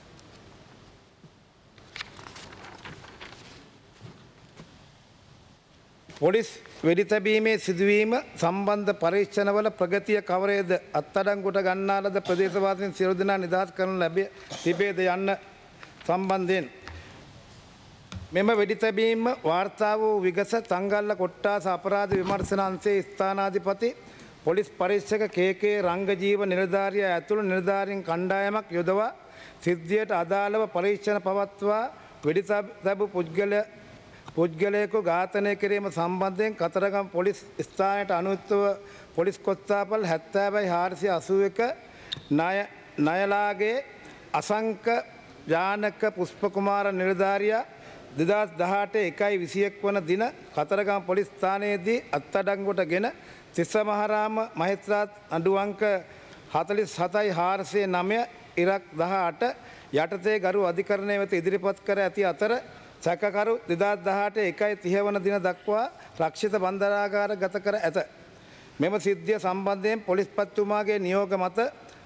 පොලිස් වෙඩි තැබීමේ සිදුවීම සම්බන්ධ පරීක්ෂණවල ප්‍රගතිය කවරේද අත්අඩංගුවට ගන්නා ලද ප්‍රදේශවාසීන් සියලු දෙනා නිදහස් කරනු ලැබ තිබේද යන්න සම්බන්ධයෙන් මෙම වෙඩි තැබීම වාර්තා වූ විගස තංගල්ල කොට්ටාස අපරාධ විමර්ශන අංශයේ ස්ථානාධිපති පොලිස් පරීක්ෂක කේ කේ රංගජීව නිලධාරියා ඇතුළු නිලධාරීන් කණ්ඩායමක් යොදවා සිද්ධියට අදාළව පරීක්ෂණ පවත්වා වෙඩි තැබූ පුද්ගලයා පුද්ගලයෙකු ඝාතනය කිරීම සම්බන්ධයෙන් කතරගම පොලිස් ස්ථානයට අනුයුක්තව පොලිස් කොස්තාපල් හැත්තෑවයි හාරසිය අසූ එක නයලාගේ අසංක ජානක පුෂ්පකුමාර නිලධාරියා දෙදස් දහඅටේ එකයි විසි එක් වන දින කතරගම පොලිස් ස්ථානයේදී අත්අඩංගුවට ගෙන තිස්සමහාරාම මහේස්ත්‍රාත් අඩුවංක හතළිස් හතයි හාරසිය නවය ඉරක් දහඅට යටතේ ගරු අධිකරණය වෙත ඉදිරිපත් කර ඇති අතර සැකකරු දෙදස් දහඅටේ එකයි තිහ වන දින දක්වා රක්ෂිත බන්ධනාගාර ගත කර ඇත. මෙම සිද්ධිය සම්බන්ධයෙන් පොලිස්පතිතුමාගේ නියෝග මත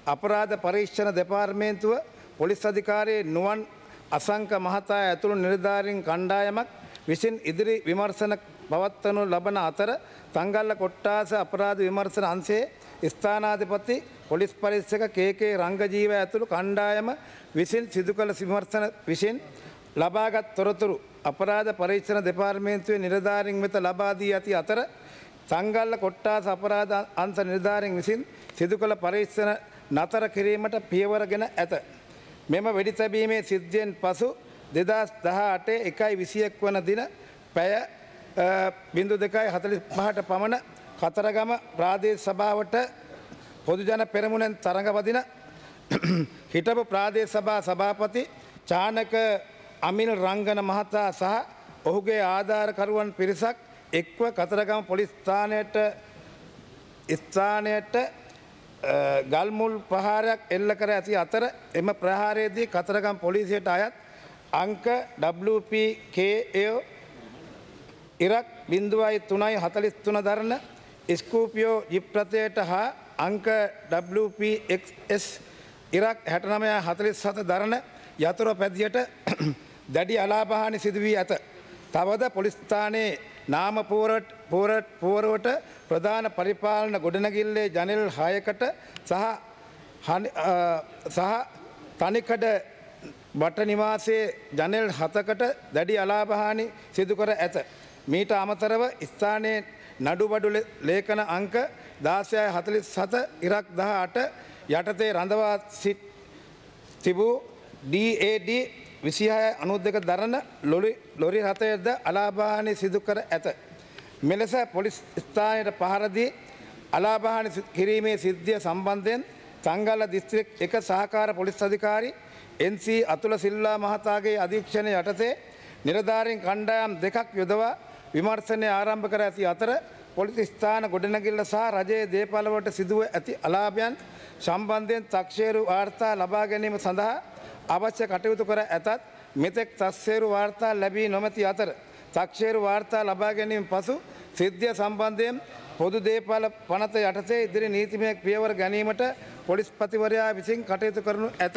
අපරාධ පරීක්ෂණ දෙපාර්තමේන්තුව පොලිස් අධිකාරී නුවන් අසංක මහතා ඇතුළු නිලධාරීන් කණ්ඩායමක් විසින් ඉදිරි විමර්ශන පවත්වනු ලබන අතර තංගල්ල කොට්ටාස අපරාධ විමර්ශන අංශයේ ස්ථානාධිපති පොලිස් පරීක්ෂක කේ.කේ. රංගජීව ඇතුළු කණ්ඩායම විසින් සිදු කළ විමර්ශන විසින් ලබාගත් තොරතුරු අපරාධ පරීක්ෂණ දෙපාර්තමේන්තුවේ නිලධාරීන් වෙත ලබා දී ඇති අතර තංගල්ල කොට්ටාස අපරාධ අංශ නිලධාරීන් විසින් සිදු කළ පරීක්ෂණ නතර කිරීමට පියවරගෙන ඇත. මෙම වෙඩි තැබීමේ සිද්ධියෙන් පසු දෙදහස් දහඅටේ එකයි විසිඑක් වන දින පැය බිංදු දෙකයි හතළිස් පහට පමණ කතරගම ප්‍රාදේශ සභාවට පොදුජන පෙරමුණෙන් තරඟ වදින හිටපු ප්‍රාදේශ සභා සභාපති චානක අමිල් රංගන මහතා සහ ඔහුගේ ආධාරකරුවන් පිරිසක් එක්ව කතරගම පොලිස් ස්ථානයට ස්ථානයට ගල්මුල් ප්‍රහාරයක් එල්ල කර ඇති අතර එම ප්‍රහාරයේදී කතරගම පොලිසියට අයත් අංක ඩබ්ලිව් පී කේ ඒ ඉරක් බිංදුවයි තුනයි හතළිස් තුන දරන ස්කූපියෝ ජිප් රථයට හා අංක ඩබ්ලිව් පී එක්ස් එස් ඉරක් හැට නවය හතළිස් හත දරන යතුර පැදියට දැඩි අලාභහානි සිදු වී ඇත. තවද පොලිස් ස්ථානයේ නාම පෝරට පෝරට පෝරුවට ප්‍රධාන පරිපාලන ගොඩනැගිල්ලේ ජනෙල් හයකට සහ සහ තනිකඩ බට නිවාසයේ ජනෙල් හතකට දැඩි අලාභහානි සිදු කර ඇත. මීට අමතරව ස්ථානයේ නඩුබඩු ලේඛන අංක දාසයයි හතළිස් හත ඉරක් දහඅට යටතේ රඳවා සිට තිබූ ඩී ඒ ඩී විසිහය අනූදෙක දරන ලොරි රථයද අලාභහානි සිදු කර ඇත. මෙලෙස පොලිස් ස්ථානයට පහරදී අලාභහානි කිරීමේ සිද්ධිය සම්බන්ධයෙන් තංගල්ල දිස්ත්‍රික් එක සහකාර පොලිස් අධිකාරී එන් සී අතුල සිල්වා මහතාගේ අධීක්ෂණය යටතේ නිලධාරීන් කණ්ඩායම් දෙකක් යොදවා විමර්ශනය ආරම්භ කර ඇති අතර පොලිස් ස්ථාන ගොඩනැගිල්ල සහ රජයේ දේපළවලට සිදුව ඇති අලාභයන් සම්බන්ධයෙන් තක්ෂේරු වාර්තා ලබා ගැනීම සඳහා අවශ්‍ය කටයුතු කර ඇතත් මෙතෙක් තක්සේරු වාර්තා ලැබී නොමැති අතර තක්ෂේරු වාර්තා ලබා ගැනීම පසු සිද්ධිය සම්බන්ධයෙන් පොදු දේපළ පනත යටතේ ඉදිරි නීතිමය පියවර ගැනීමට පොලිස්පතිවරයා විසින් කටයුතු කරනු ඇත.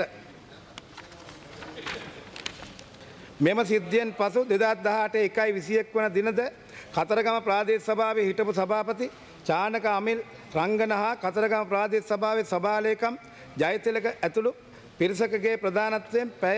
මෙම සිද්ධියෙන් පසු දෙදහස් දහඅටේ එකයි විසිඑක් වන දිනද කතරගම ප්‍රාදේශ සභාවේ හිටපු සභාපති චානක අමිල් රංගන හා කතරගම ප්‍රාදේශ සභාවේ සභාලේකම් ජයතිලක ඇතුළු පිරිසකගේ ප්‍රධානත්වයෙන් පැය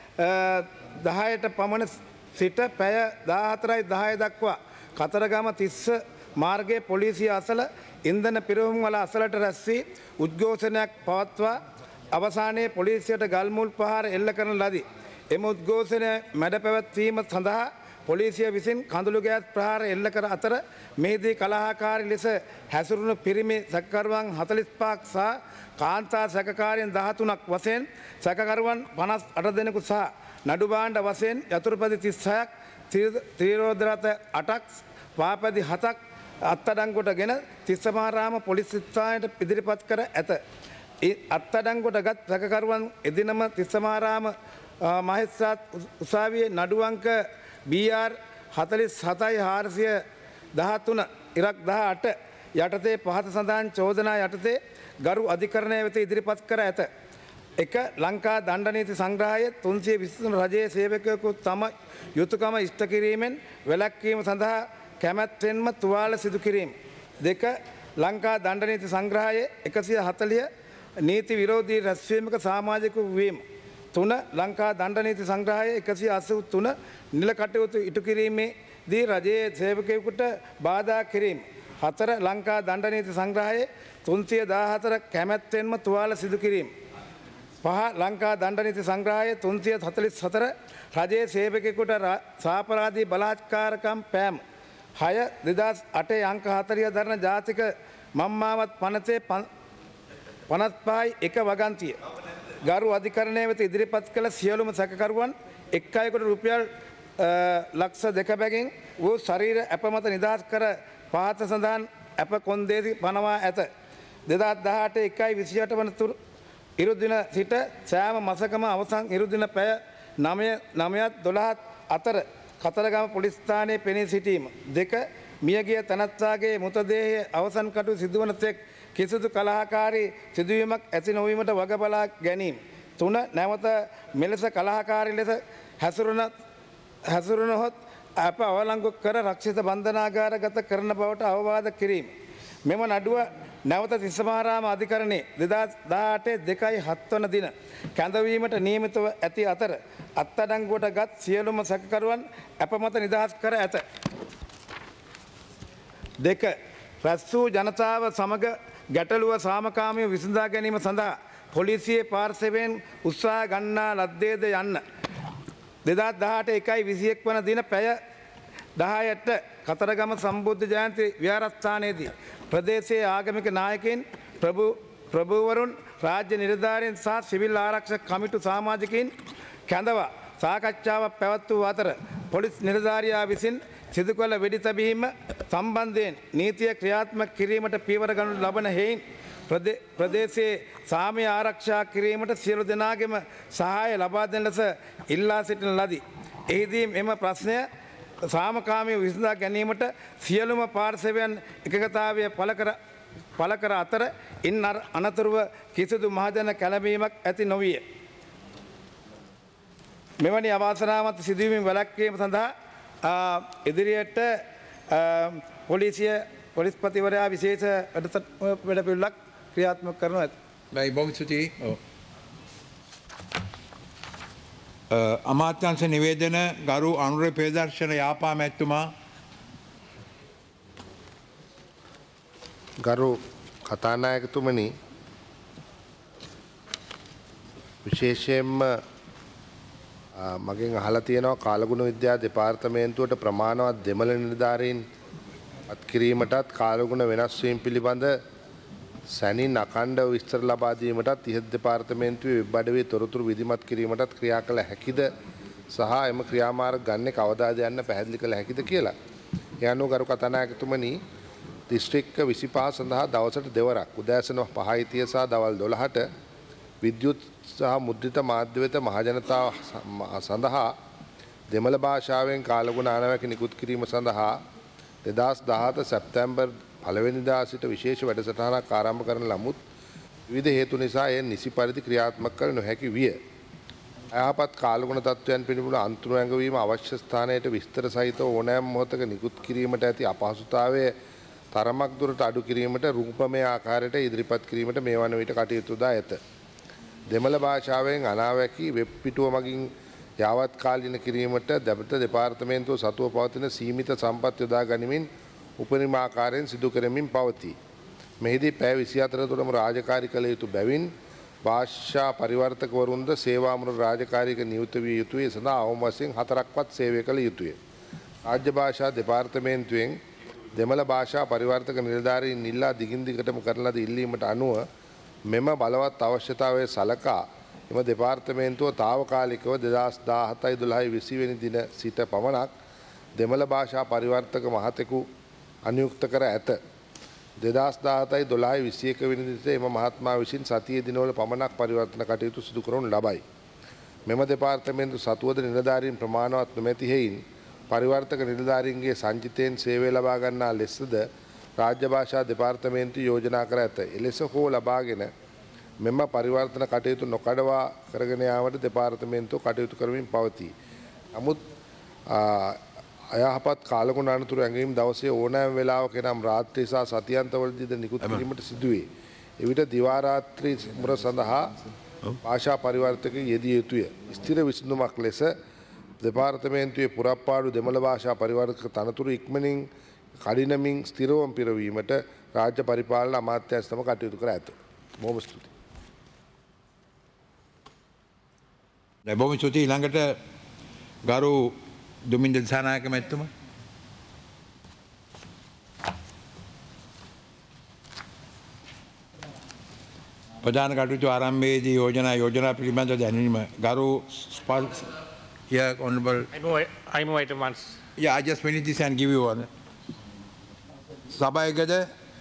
දහයට පමණ සිට පැය දාහතරයි දහය දක්වා කතරගම තිස්ස මාර්ගයේ පොලිසිය අසල ඉන්ධන පිරවුම් වල අසලට රැස් වී උද්ඝෝෂණයක් පවත්වා අවසානයේ පොලිසියට ගල්මුල් ප්‍රහාර එල්ල කරන ලදී. එම උද්ඝෝෂණය මැඩ පැවැත්වීම සඳහා පොලිසිය විසින් කඳුළු ගෑස් ප්‍රහාර එල්ල කර අතර මෙහිදී කලහකාරී ලෙස හැසිරුණු පිරිමි සැකකරුවන් හතළිස් පහක් සහ කාන්තා සැකකාරයන් දහතුනක් වශයෙන් සැකකරුවන් පනස් අට දෙනෙකු සහ නඩු භාණ්ඩ වශයෙන් යතුරුපැදි තිස්හයක් ත්‍රිරෝද රථ අටක් පාපැදි හතක් අත්අඩංගුවටගෙන තිස්සමාරාම පොලිස් ස්ථානයට ඉදිරිපත් කර ඇත. අත්අඩංගුවට ගත් සැකකරුවන් එදිනම තිස්සමාරාම මහේස්ත්‍රාත් උසාවියේ නඩු අංක බී ආර් හතළිස් හතයි හාරසිය දහතුන ඉරක් දහඅට යටතේ පහත සඳහන් චෝදනා යටතේ ගරු අධිකරණය වෙත ඉදිරිපත් කර ඇත. එක ලංකා දණ්ඩනීති සංග්‍රහය තුන්සිය විසිතුන රජයේ සේවකයෙකු තම යුතුකම ඉෂ්ට කිරීමෙන් වැළැක්වීම සඳහා කැමැත්තෙන්ම තුවාල සිදු කිරීම. දෙක ලංකා දණ්ඩනීති සංග්‍රහයේ එකසිය හතළිහ නීති විරෝධී රැස්වීමක සමාජිකයෙකු වීම. තුන ලංකා දණ්ඩනීති සංග්‍රහයේ එකසිය අසූ තුන නිල කටයුතු ඉටු කිරීමේදී රජයේ සේවකයෙකුට බාධා කිරීම. හතර ලංකා දණ්ඩනීති සංග්‍රහයේ තුන්සිය දාහතර කැමැත්තෙන්ම තුවාල සිදු කිරීම. පහ ලංකා දණ්ඩනීති සංග්‍රහයේ තුන්සිය හතළිස් හතර රජයේ සේවකයෙකුට සාපරාධී බලාත්කාරකම් පෑම. හය දෙදහස් අටේ අංක හතළිහ දරන ජාතික මම්මාවත් පනතේ පනස් පහයි එක වගන්තිය. ගරු අධිකරණය වෙත ඉදිරිපත් කළ සියලුම සැකකරුවන් එක් අයෙකුට රුපියල් ලක්ෂ දෙක බැගින් වූ ශරීර ඇප මත නිදහස් කර පහත සඳහන් ඇප කොන්දේසි පනවා ඇත. දෙදහස් දහඅටේ එකයි විසිඅට වන තුරු ඉරුදින සිට සෑම මසකම අවසන් ඉරුදින පැය නවයත් දොළහත් අතර කතරගම පොලිස් ස්ථානයේ පෙනී සිටීම. දෙක මියගිය තනත්තාගේ මෘතදේහය අවසන් කටයුතු සිදුවන තෙක් කිසිදු කලහකාරී සිදුවීමක් ඇති නොවීමට වග බලා ගැනීම. තුන නැවත මෙලෙස කලහකාරී ලෙස හැසිරුණ හැසිරුණහොත් අප අවලංගු කර රක්ෂිත බන්ධනාගාරගත කරන බවට අවවාද කිරීම. මෙම නඩුව නැවත තිස්සමහාරාම අධිකරණයේ දෙදා දාඅටේ දෙකයි හත් වන දින කැඳවීමට නියමිතව ඇති අතර අත්අඩංගුවට ගත් සියලුම සැකකරුවන් අප මත නිදහස් කර ඇත. දෙක රැස් වූ ජනතාව සමග ගැටලුව සාමකාමීව විසඳා ගැනීම සඳහා පොලිසියේ පාර්ශවයෙන් උත්සාහ ගන්නා ලද්දේද යන්න. දෙදා දහඅට එකයි විසිඑක් වන දින පැය දහයට කතරගම සම්බුද්ධ ජයන්ති විහාරස්ථානයේදී ප්‍රදේශයේ ආගමික නායකයින් ප්‍රභු ප්‍රභූවරුන් රාජ්‍ය නිලධාරීන් සහ සිවිල් ආරක්ෂක කමිටු සමාජිකයින් කැඳවා සාකච්ඡාවක් පැවැත් වූ අතර පොලිස් නිලධාරියා විසින් සිදු කළ වෙඩි තැබීම සම්බන්ධයෙන් නීතිය ක්‍රියාත්මක කිරීමට පියවර ගනු ලබන හේයින් ප්‍රදේශයේ සාමය ආරක්ෂා කිරීමට සියලු දෙනාගේම සහාය ලබා දෙන ලෙස ඉල්ලා සිටින ලදී. එහිදී එම ප්‍රශ්නය සාමකාමීව විසඳා ගැනීමට සියලුම පාර්ශවයන් එකගතාවය පළ කර පළ කර අතර ඉන් අනතුරුව කිසිදු මහජන කැළඹීමක් ඇති නොවිය. මෙවැනි අවාසනාවන්ත සිදුවීම් වැළැක්වීම සඳහා ඉදිරියට පොලිසිය පොලිස්පතිවරයා විශේෂ වැඩපිළිවෙලක් ක්‍රියාත්මක කරනවා ඇත. බයි බොහොම ස්තුතියි. ඔව්. අමාත්‍යංශ නිවේදන ගරු අනුර ප්‍රදර්ශන යාපා මැතිතුමා. ගරු කතානායකතුමනි, විශේෂයෙන්ම මගෙන් අහලා තියෙනවා කාලගුණ විද්‍යා දෙපාර්තමේන්තුවට ප්‍රමාණවත් දෙමළ නිලධාරීන් අත් කිරීමටත් කාලගුණ වෙනස් වීම පිළිබඳ සැනින් අඛණ්ඩව විස්තර ලබා දීමටත් ඉහත දෙපාර්තමේන්තුවේ වෙබ් අඩවියේ තොරතුරු විධිමත් කිරීමටත් ක්‍රියා කළ හැකිද සහ එම ක්‍රියාමාර්ග ගන්නේ කවදාද යන්න පැහැදිලි කළ හැකිද කියලා. ඒ අනුව ගරු කතානායකතුමනි, දිස්ත්‍රික්ක විසිපහ සඳහා දවසට දෙවරක් උදෑසන පහයි තිය සහ දවල් දොළහට විද්‍යුත් සහ මුද්‍රිත මාධ්‍ය වෙත මහජනතාව සඳහා දෙමළ භාෂාවෙන් කාලගුණ අනවැකි නිකුත් කිරීම සඳහා දෙදහස් දහහත සැප්තැම්බර් පළවෙනිදා සිට විශේෂ වැඩසටහනක් ආරම්භ කරන නමුත් විවිධ හේතු නිසා එය නිසි පරිදි ක්‍රියාත්මක කළ නොහැකි විය. අයහපත් කාලගුණ තත්ත්වයන් පිළිබඳ අන්තරු ඇඟවීම අවශ්‍ය ස්ථානයට විස්තර සහිතව ඕනෑම මොහොතක නිකුත් කිරීමට ඇති අපහසුතාවය තරමක් දුරට අඩු කිරීමට රූපමය ආකාරයට ඉදිරිපත් කිරීමට මේ වන විට කටයුතු දා ඇත. දෙමළ භාෂාවෙන් අනාවැකි වෙබ් පිටුව මගින් යාවත් කාලීන කිරීමට දෙමළ දෙපාර්තමේන්තුව සතුව පවතින සීමිත සම්පත් යොදා ගනිමින් උපරිම ආකාරයෙන් සිදු කරමින් පවතී. මෙහිදී පැය විසිහතර තුළම රාජකාරී කළ යුතු බැවින් භාෂා පරිවර්තකවරුන්ද සේවාමුණ රාජකාරීක නියුත විය යුතුයි. සඳහා අවම වශයෙන් හතරක්වත් සේවය කළ යුතුය. රාජ්‍ය භාෂා දෙපාර්තමේන්තුවෙන් දෙමළ භාෂා පරිවර්තක නිලධාරීන් ඉල්ලා දිගින් දිගටම කරන ලද ඉල්ලීමට අනුව මෙම බලවත් අවශ්‍යතාවය සලකා එම දෙපාර්තමේන්තුව తాවකාලිකව දෙදහස් දාහතයි දොළහයි විසි වෙනි දින සිට පමණක් දෙමළ භාෂා පරිවර්තක මහතෙකු අනියුක්ත කර ඇත. දෙදහස් දාහතයි දොළහයි විසි එක වෙනි දිනට එම මහත්මයා විසින් සතිය දිනවල පමණක් පරිවර්තන කටයුතු සිදු කරනු ලබයි. මෙම දෙපාර්තමේන්තු සතුවද නිලධාරීන් ප්‍රමාණවත් නොමැති හේයින් පරිවර්තක නිලධාරීන්ගේ සංචිතයෙන් සේවය ලබා ගන්නා ලෙසද රාජ්‍ය භාෂා දෙපාර්තමේන්තුව යෝජනා කර ඇත. එලෙස හෝ ලබාගෙන මෙම පරිවර්තන කටයුතු නොකඩවා කරගෙන යාමට දෙපාර්තමේන්තුව කටයුතු කරමින් පවතී. නමුත් අයහපත් කාලගුණ අනතුරු ඇඟවීම් දවසේ ඕනෑම වෙලාවක නම් රාත්‍රී සහ සතියන්තවලදීද නිකුත් කිරීමට සිදුවේ. එවිට දිවා රාත්‍රී මුර සඳහා භාෂා පරිවර්තක යෙදිය යුතුය. ස්ථිර විසඳුමක් ලෙස දෙපාර්තමේන්තුවේ පුරප්පාඩු දෙමළ භාෂා පරිවර්තක තනතුරු ඉක්මනින් කඩිනමින් ස්ථිරවම පිරවීමට රාජ්‍ය පරිපාලන අමාත්‍යාංශ තම කටයුතු කර ඇත. බොහොම ස්තුතියි. බොහොම ස්තුතියි. ඊළඟට ගරු දුමින්ද දිසානායක මැතිතුමා. ප්‍රධාන කටයුතු ආරම්භයේදී යෝජනා යෝජනා පිළිබඳව දැනීම ගරු Yeah, honorable. I move, I move item once. Yeah, I just finish this and give you one. සභායකද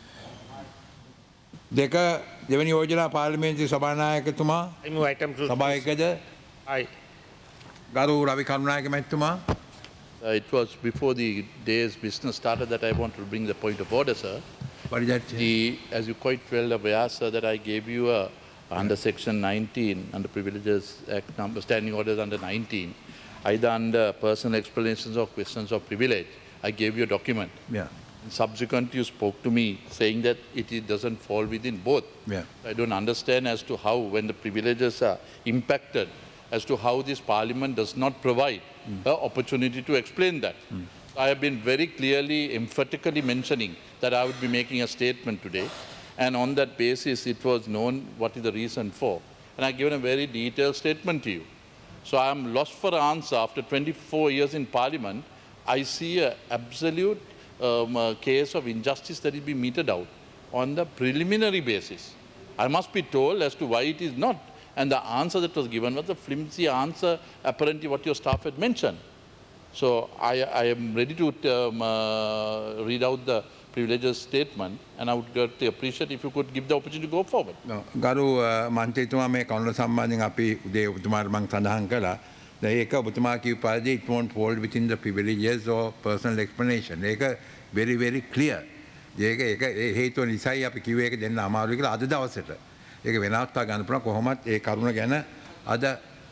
දෙක දෙවැනි යෝජනා පාර්ලිමේන්තු සභානායකතුමා. I move item two. සභායකද Aye. ගරු රවි කරුණායක මැතිතුමා. Uh, it was before the day's business started that I want to bring the point of order, sir. What is that? The, as you quite well aware, sir, that I gave you a, under section nineteen, under Privileges Act number, standing orders under nineteen, either under personal explanations or questions of privilege, I gave you a document. Yeah. Subsequently, you spoke to me saying that it, it doesn't fall within both. Yeah. I don't understand as to how, when the privileges are impacted, as to how this parliament does not provide mm. an opportunity to explain that. Mm. I have been very clearly, emphatically mentioning that I would be making a statement today, and on that basis it was known what is the reason for. And I've given a very detailed statement to you. So I am lost for answer. After twenty-four years in parliament, I see an absolute um, uh, case of injustice that is being meted out on the preliminary basis. I must be told as to why it is not. And the answer that was given was a flimsy answer, apparently what your staff had mentioned. So I, I am ready to um, uh, read out the privileges statement, and I would greatly appreciate if you could give the opportunity to go forward. No. ගරු මන්ත්‍රීතුමා මේ කරුණ සම්බන්ධයෙන් අපි උදේ ඔබතුමාට මම සඳහන් කළා. දැන් ඒක ඔබතුමා කියපු පරිදි it won't fall within the privileges or personal explanation. ඒක very very clear. ඒක ඒක හේතුව නිසායි අපි කිව්වේ ඒක දෙන්න අමාරුයි කියලා අද දවසට. ඒක වෙනස්තා ගන්න පුළුවන් කොහොමත් ඒ කරුණ ගැන අද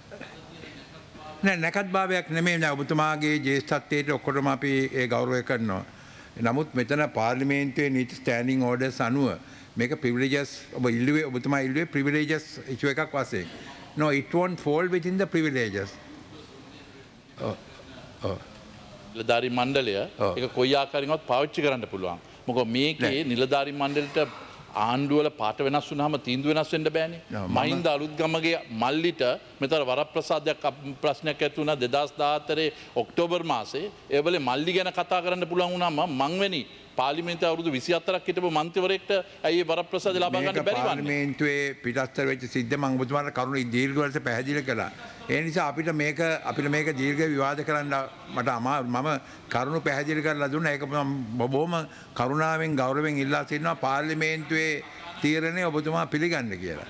නෑ නැකත් භාවයක් නෙමෙයි නෑ ඔබතුමාගේ ජේෂ්ඨත්වයට ඔක්කොටම අපි ඒ ගෞරවය කරනවා. නමුත් මෙතන පාර්ලිමේන්තුවේ නීති ස්ටෑන්ඩින් ඕඩර්ස් අනුව මේක privileges ඔබ ඉල්ලුවේ ඔබතුමා ඉල්ලුවේ privileges issue එකක් වශයෙන්. No, it won't fall within the privileges. ඔව්. ඔව්. නිලධාරී මණ්ඩලය ඒක කොයි ආකාරයෙන්වත් පාවිච්චි කරන්න පුළුවන්. මොකද මේකේ නිලධාරී මණ්ඩලයට ආණ්ඩුවල පාට වෙනස් වුණාම තීන්දුව වෙනස් වෙන්න බෑනේ. මහින්ද අලුත්ගමගේ මල්ලිට මෙතන වරප්‍රසාදයක් ප්‍රශ්නයක් ඇති වුණා දෙදාස් දාහතරේ ඔක්තෝබර් මාසේ. ඒ වෙලේ මල්ලි ගැන කතා කරන්න පුළුවන් වුණාම මං වෙනි පාර්ලිමේන්තුවේ අවුරුදු විසි හතරක් හිටපු මන්ත්‍රීවරයෙක්ට ඇයි වරප්‍රසාද ලබා ගන්න බැරි වන්නේ? පාර්ලිමේන්තුවේ පිටස්තර වෙච්ච සිද්ධ මම ඔබතුමාට කරුණු දීර්ඝව පැහැදිලි කළා. ඒ නිසා අපිට මේක අපිට මේක දීර්ඝ විවාද කරන්න මට අමාරු. මම කරුණු පැහැදිලි කරලා දුන්නා. ඒක මම බොහොම කරුණාවෙන් ගෞරවයෙන් ඉල්ලා සිටිනවා පාර්ලිමේන්තුවේ තීරණය ඔබතුමා පිළිගන්න කියලා.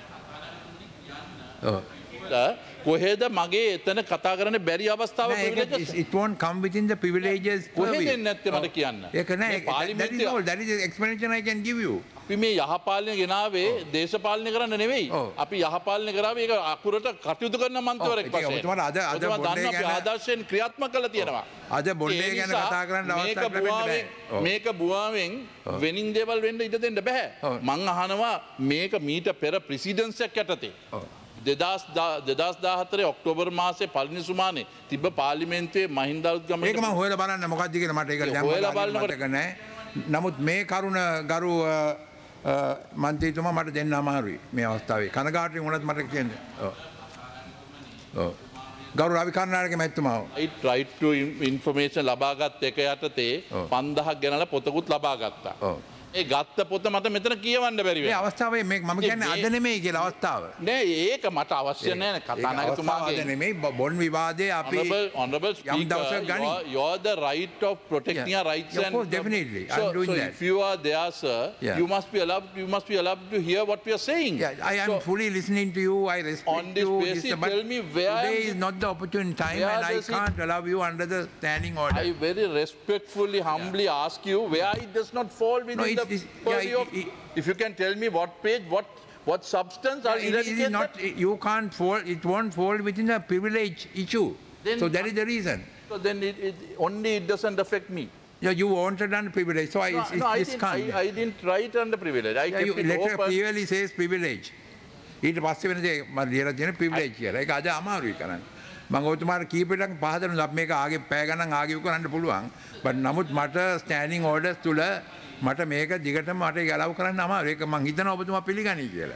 ඔව්. කොහෙද මගේ එතන කතා කරන්න බැරි අවස්ථාව privileges? It won't come within the privileges. කොහෙද නැත්තේ මට කියන්න. ඒක නෑ. That is all. That is the explanation I can give you. අපි මේ යහපාලනය ගෙනාවේ දේශපාලනය කරන්න නෙවෙයි. අපි යහපාලනය කරාවේ ඒක අකුරට කටයුතු කරන මන්ත්‍රවරයෙක් වශයෙන්. ඔබතුමාට අද අද බොණ්ඩේ ගැන ආදර්ශයෙන් ක්‍රියාත්මක කරලා තියෙනවා. අද බොණ්ඩේ ගැන කතා කරන්න අවස්ථාවක් ලැබෙන්නේ නැහැ. මේක බුවාවෙන් වෙනින් දේවල් වෙන්න ඉඩ දෙන්න බෑ. මං අහනවා මේක මීට පෙර ප්‍රෙසිඩන්ස් එකක් යටතේ. දෙදස් දාහතරේ ඔක්තෝබර් මාසේ පළවෙනි සුමානේ තිබ්බ පාර්ලිමේන්තුවේ මහින්ද අලුත්ගම ඒක මම හොයලා බලන්න මොකක්ද කියලා මට ඒක දැන් මතක නැහැ. නමුත් මේ කරුණ ගරු මන්ත්‍රීතුමා මට දෙන්න අමාරුයි මේ අවස්ථාවේ. කනගාටුවෙන් වුණත් මට කියන්න. ඔව්. ඔව්. ගරු රවි කර්ණාරක මැතිතුමා. I tried to information ලබාගත් එක යටතේ පන්දහක් ගෙනලා පොතකුත් ලබා ගත්තා. ඔව්. ඒ ගත්ත පොත මට මෙතන කියවන්න බැරි වෙනවා. මේ අවස්ථාවේ මේ මම කියන්නේ අද නෙමෙයි කියලා අවස්ථාව. නෑ ඒක මට අවශ්‍ය නෑ නේ කතානායකතුමාගේ. අද නෙමෙයි බොන් විවාදයේ අපි honorable speaker you are the right of protecting your rights and of course definitely I'm so, doing so that. If you are there sir yeah. you must be allowed you must be allowed to hear what we are saying. Yeah, I am so, fully listening to you. I respect on this you. basis, this, tell me where today is not the opportune time and I can't it, allow you under the standing order. I very respectfully humbly yeah. ask you where it does not fall within no, the purview. If you can tell me what page, what what substance, I'll it, it is not, that. You can't fall, it won't fall within the privilege issue. Then, so that is the reason. So then it, it only it doesn't affect me. Yeah, you wanted under privilege, so I, no, it's, no, it's I, didn't, I, I didn't write under privilege. I yeah, kept you, it letter open. clearly says privilege. ඊට පස්සේ වෙන දේ මම ලියලා තියෙන privilege කියලා. ඒක අද අමාරුයි කරන්න. මම ඔබතුමාට කීපෙටක් පහදන්න අපි මේක ආගේ පැය ගණන් ආගියු කරන්න පුළුවන්. but නමුත් මට standing orders තුල මට මේක දිගටම මට ගැලව කරන්න අමාරුයි. ඒක මං හිතනවා ඔබතුමා පිළිගනී කියලා.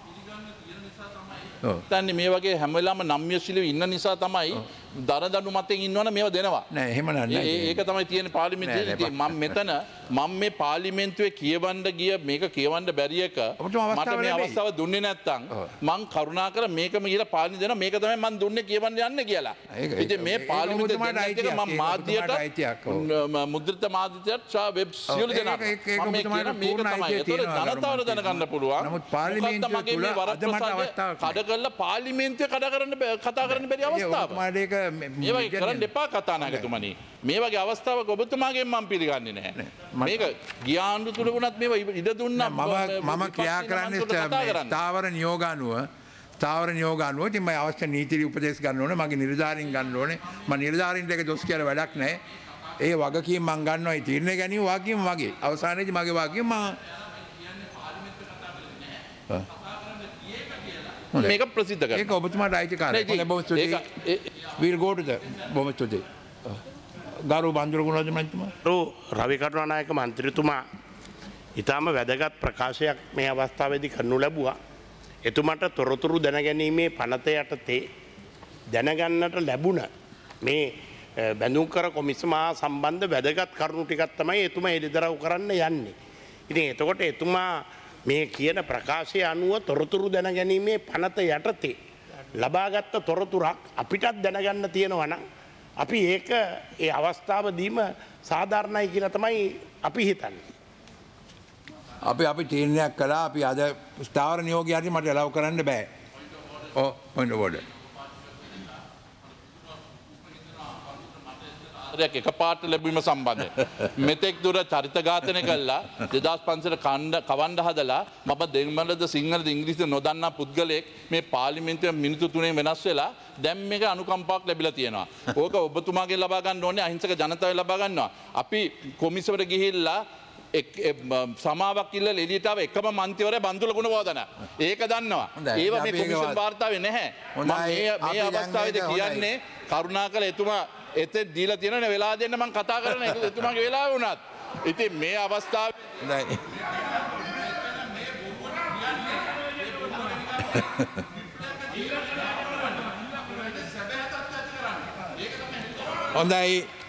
ඔව්. දැන් මේ වගේ හැම වෙලාවම නම්‍යශීලීව ඉන්න නිසා තමයි දරදඬු මතෙන් ඉන්නවනේ මේව දෙනවා. නෑ එහෙම නෑ. ඒක තමයි තියෙන පාර්ලිමේන්තුවේ. මම මෙතන මම මේ පාර්ලිමේන්තුවේ කියවන්න ගිය මේක කියවන්න බැරි එක මට මේ අවස්ථාව දුන්නේ නැත්තම් මං කරුණාකර මේකම කියලා පාලනය දෙනවා. මේක තමයි මං දුන්නේ කියවන්න යන්න කියලා. ඉතින් මේ පාර්ලිමේන්තුවේ දෙන්න එක මම මාධ්‍යයට මුද්‍රිත මාධ්‍යයට සා වෙබ් සියලු දෙනාට මම මේ කියන මේක තමයි. ඒතර ජනතාවට දැනගන්න පුළුවන්. නමුත් පාර්ලිමේන්තුවේ තුල අද මට අවස්ථාවක් කඩ කරලා පාර්ලිමේන්තුවේ කඩ කරන්න කතා කරන්න බැරි අවස්ථාවක්. ඔබතුමාට ඒක මේ වගේ කරන්න එපා කතානායකතුමනි. මේ වගේ අවස්ථාවක ඔබතුමාගෙන් මම පිළිගන්නේ නැහැ. මේක ගිය ආණ්ඩු තුල වුණත් මේව ඉඩ දුන්නා. මම මම ක්‍රියා කරන්නේ ස්ථාවර නියෝග අනුව ස්ථාවර නියෝග අනුව. ඉතින් මම අවශ්‍ය නීති උපදේශ ගන්න ඕනේ. මගේ නිලධාරීන් ගන්න ඕනේ. මම නිලධාරීන්ට එක දොස් කියලා වැඩක් නැහැ. ඒ වගකීම් මම ගන්නවා. ඒ තීරණය ගැනීම වගකීම මගේ. අවසානයේදී මගේ වගකීම මම මේක ප්‍රසිද්ධ කරනවා. ඒක ඔබතුමාට අයිති කාර්යයක්. හොඳයි බොහොම ස්තුතියි. we'll go to the බොහොම ස්තුතියි. ගරු බන්දුරු ගුණරත්න මහත්මයා. රවි කරුණානායක මන්ත්‍රීතුමා ඊටාම වැදගත් ප්‍රකාශයක් මේ අවස්ථාවේදී කරනු ලැබුවා. එතුමාට තොරතුරු දැනගැනීමේ පනත යටතේ දැනගන්නට ලැබුණ මේ බැඳුම්කර කොමිසම සම්බන්ධ වැදගත් කරුණු ටිකක් තමයි එතුමා එළිදරව් කරන්න යන්නේ. ඉතින් එතකොට එතුමා මේ කියන ප්‍රකාශය අනුව තොරතුරු දැනගැනීමේ පනත යටතේ ලබාගත්ත තොරතුරක් අපිටත් දැනගන්න තියෙනවා නම් අපි ඒක ඒ අවස්ථාවදීම සාධාරණයි කියලා තමයි අපි හිතන්නේ. අපි අපි තීරණයක් කළා. අපි අද ස්ථාවර නියෝගයන්ට මට එලව් කරන්න බෑ. ඔව් point of order. එක පාට ලැබීම සම්බන්ධ. මෙතෙක් දුර චරිත ඝාතනය කළා දෙදාස් පන්සිය කණ්ඩ කවණ්ඩ හදලා මම දෙමළද සිංහලද ඉංග්‍රීසිද නොදන්නා පුද්ගලයෙක් මේ පාර්ලිමේන්තුවේ මිනිත්තු තුනේ වෙනස් වෙලා දැන් මේක අනුකම්පාවක් ලැබිලා තියෙනවා. ඕක ඔබතුමාගෙන් ලබා ගන්න ඕනේ අහිංසක ජනතාවෙන් ලබා ගන්නවා. අපි කොමිසමට ගිහිල්ලා සමාවක් ඉල්ල එලියටාව එකම මන්ත්‍රීවරයා බන්දුල ගුණවර්ධන. ඒක දන්නවා. ඒව මේ කොමිසම් වාර්තාවේ නැහැ. මම මේ අවස්ථාවේදී කියන්නේ කරුණාකර එතුමා එතෙ දීලා තියෙන වෙලා දෙන්න මම කතා කරන එක එතුමාගේ වෙලාව වුණත්. ඉතින් මේ අවස්ථාව හොඳයි.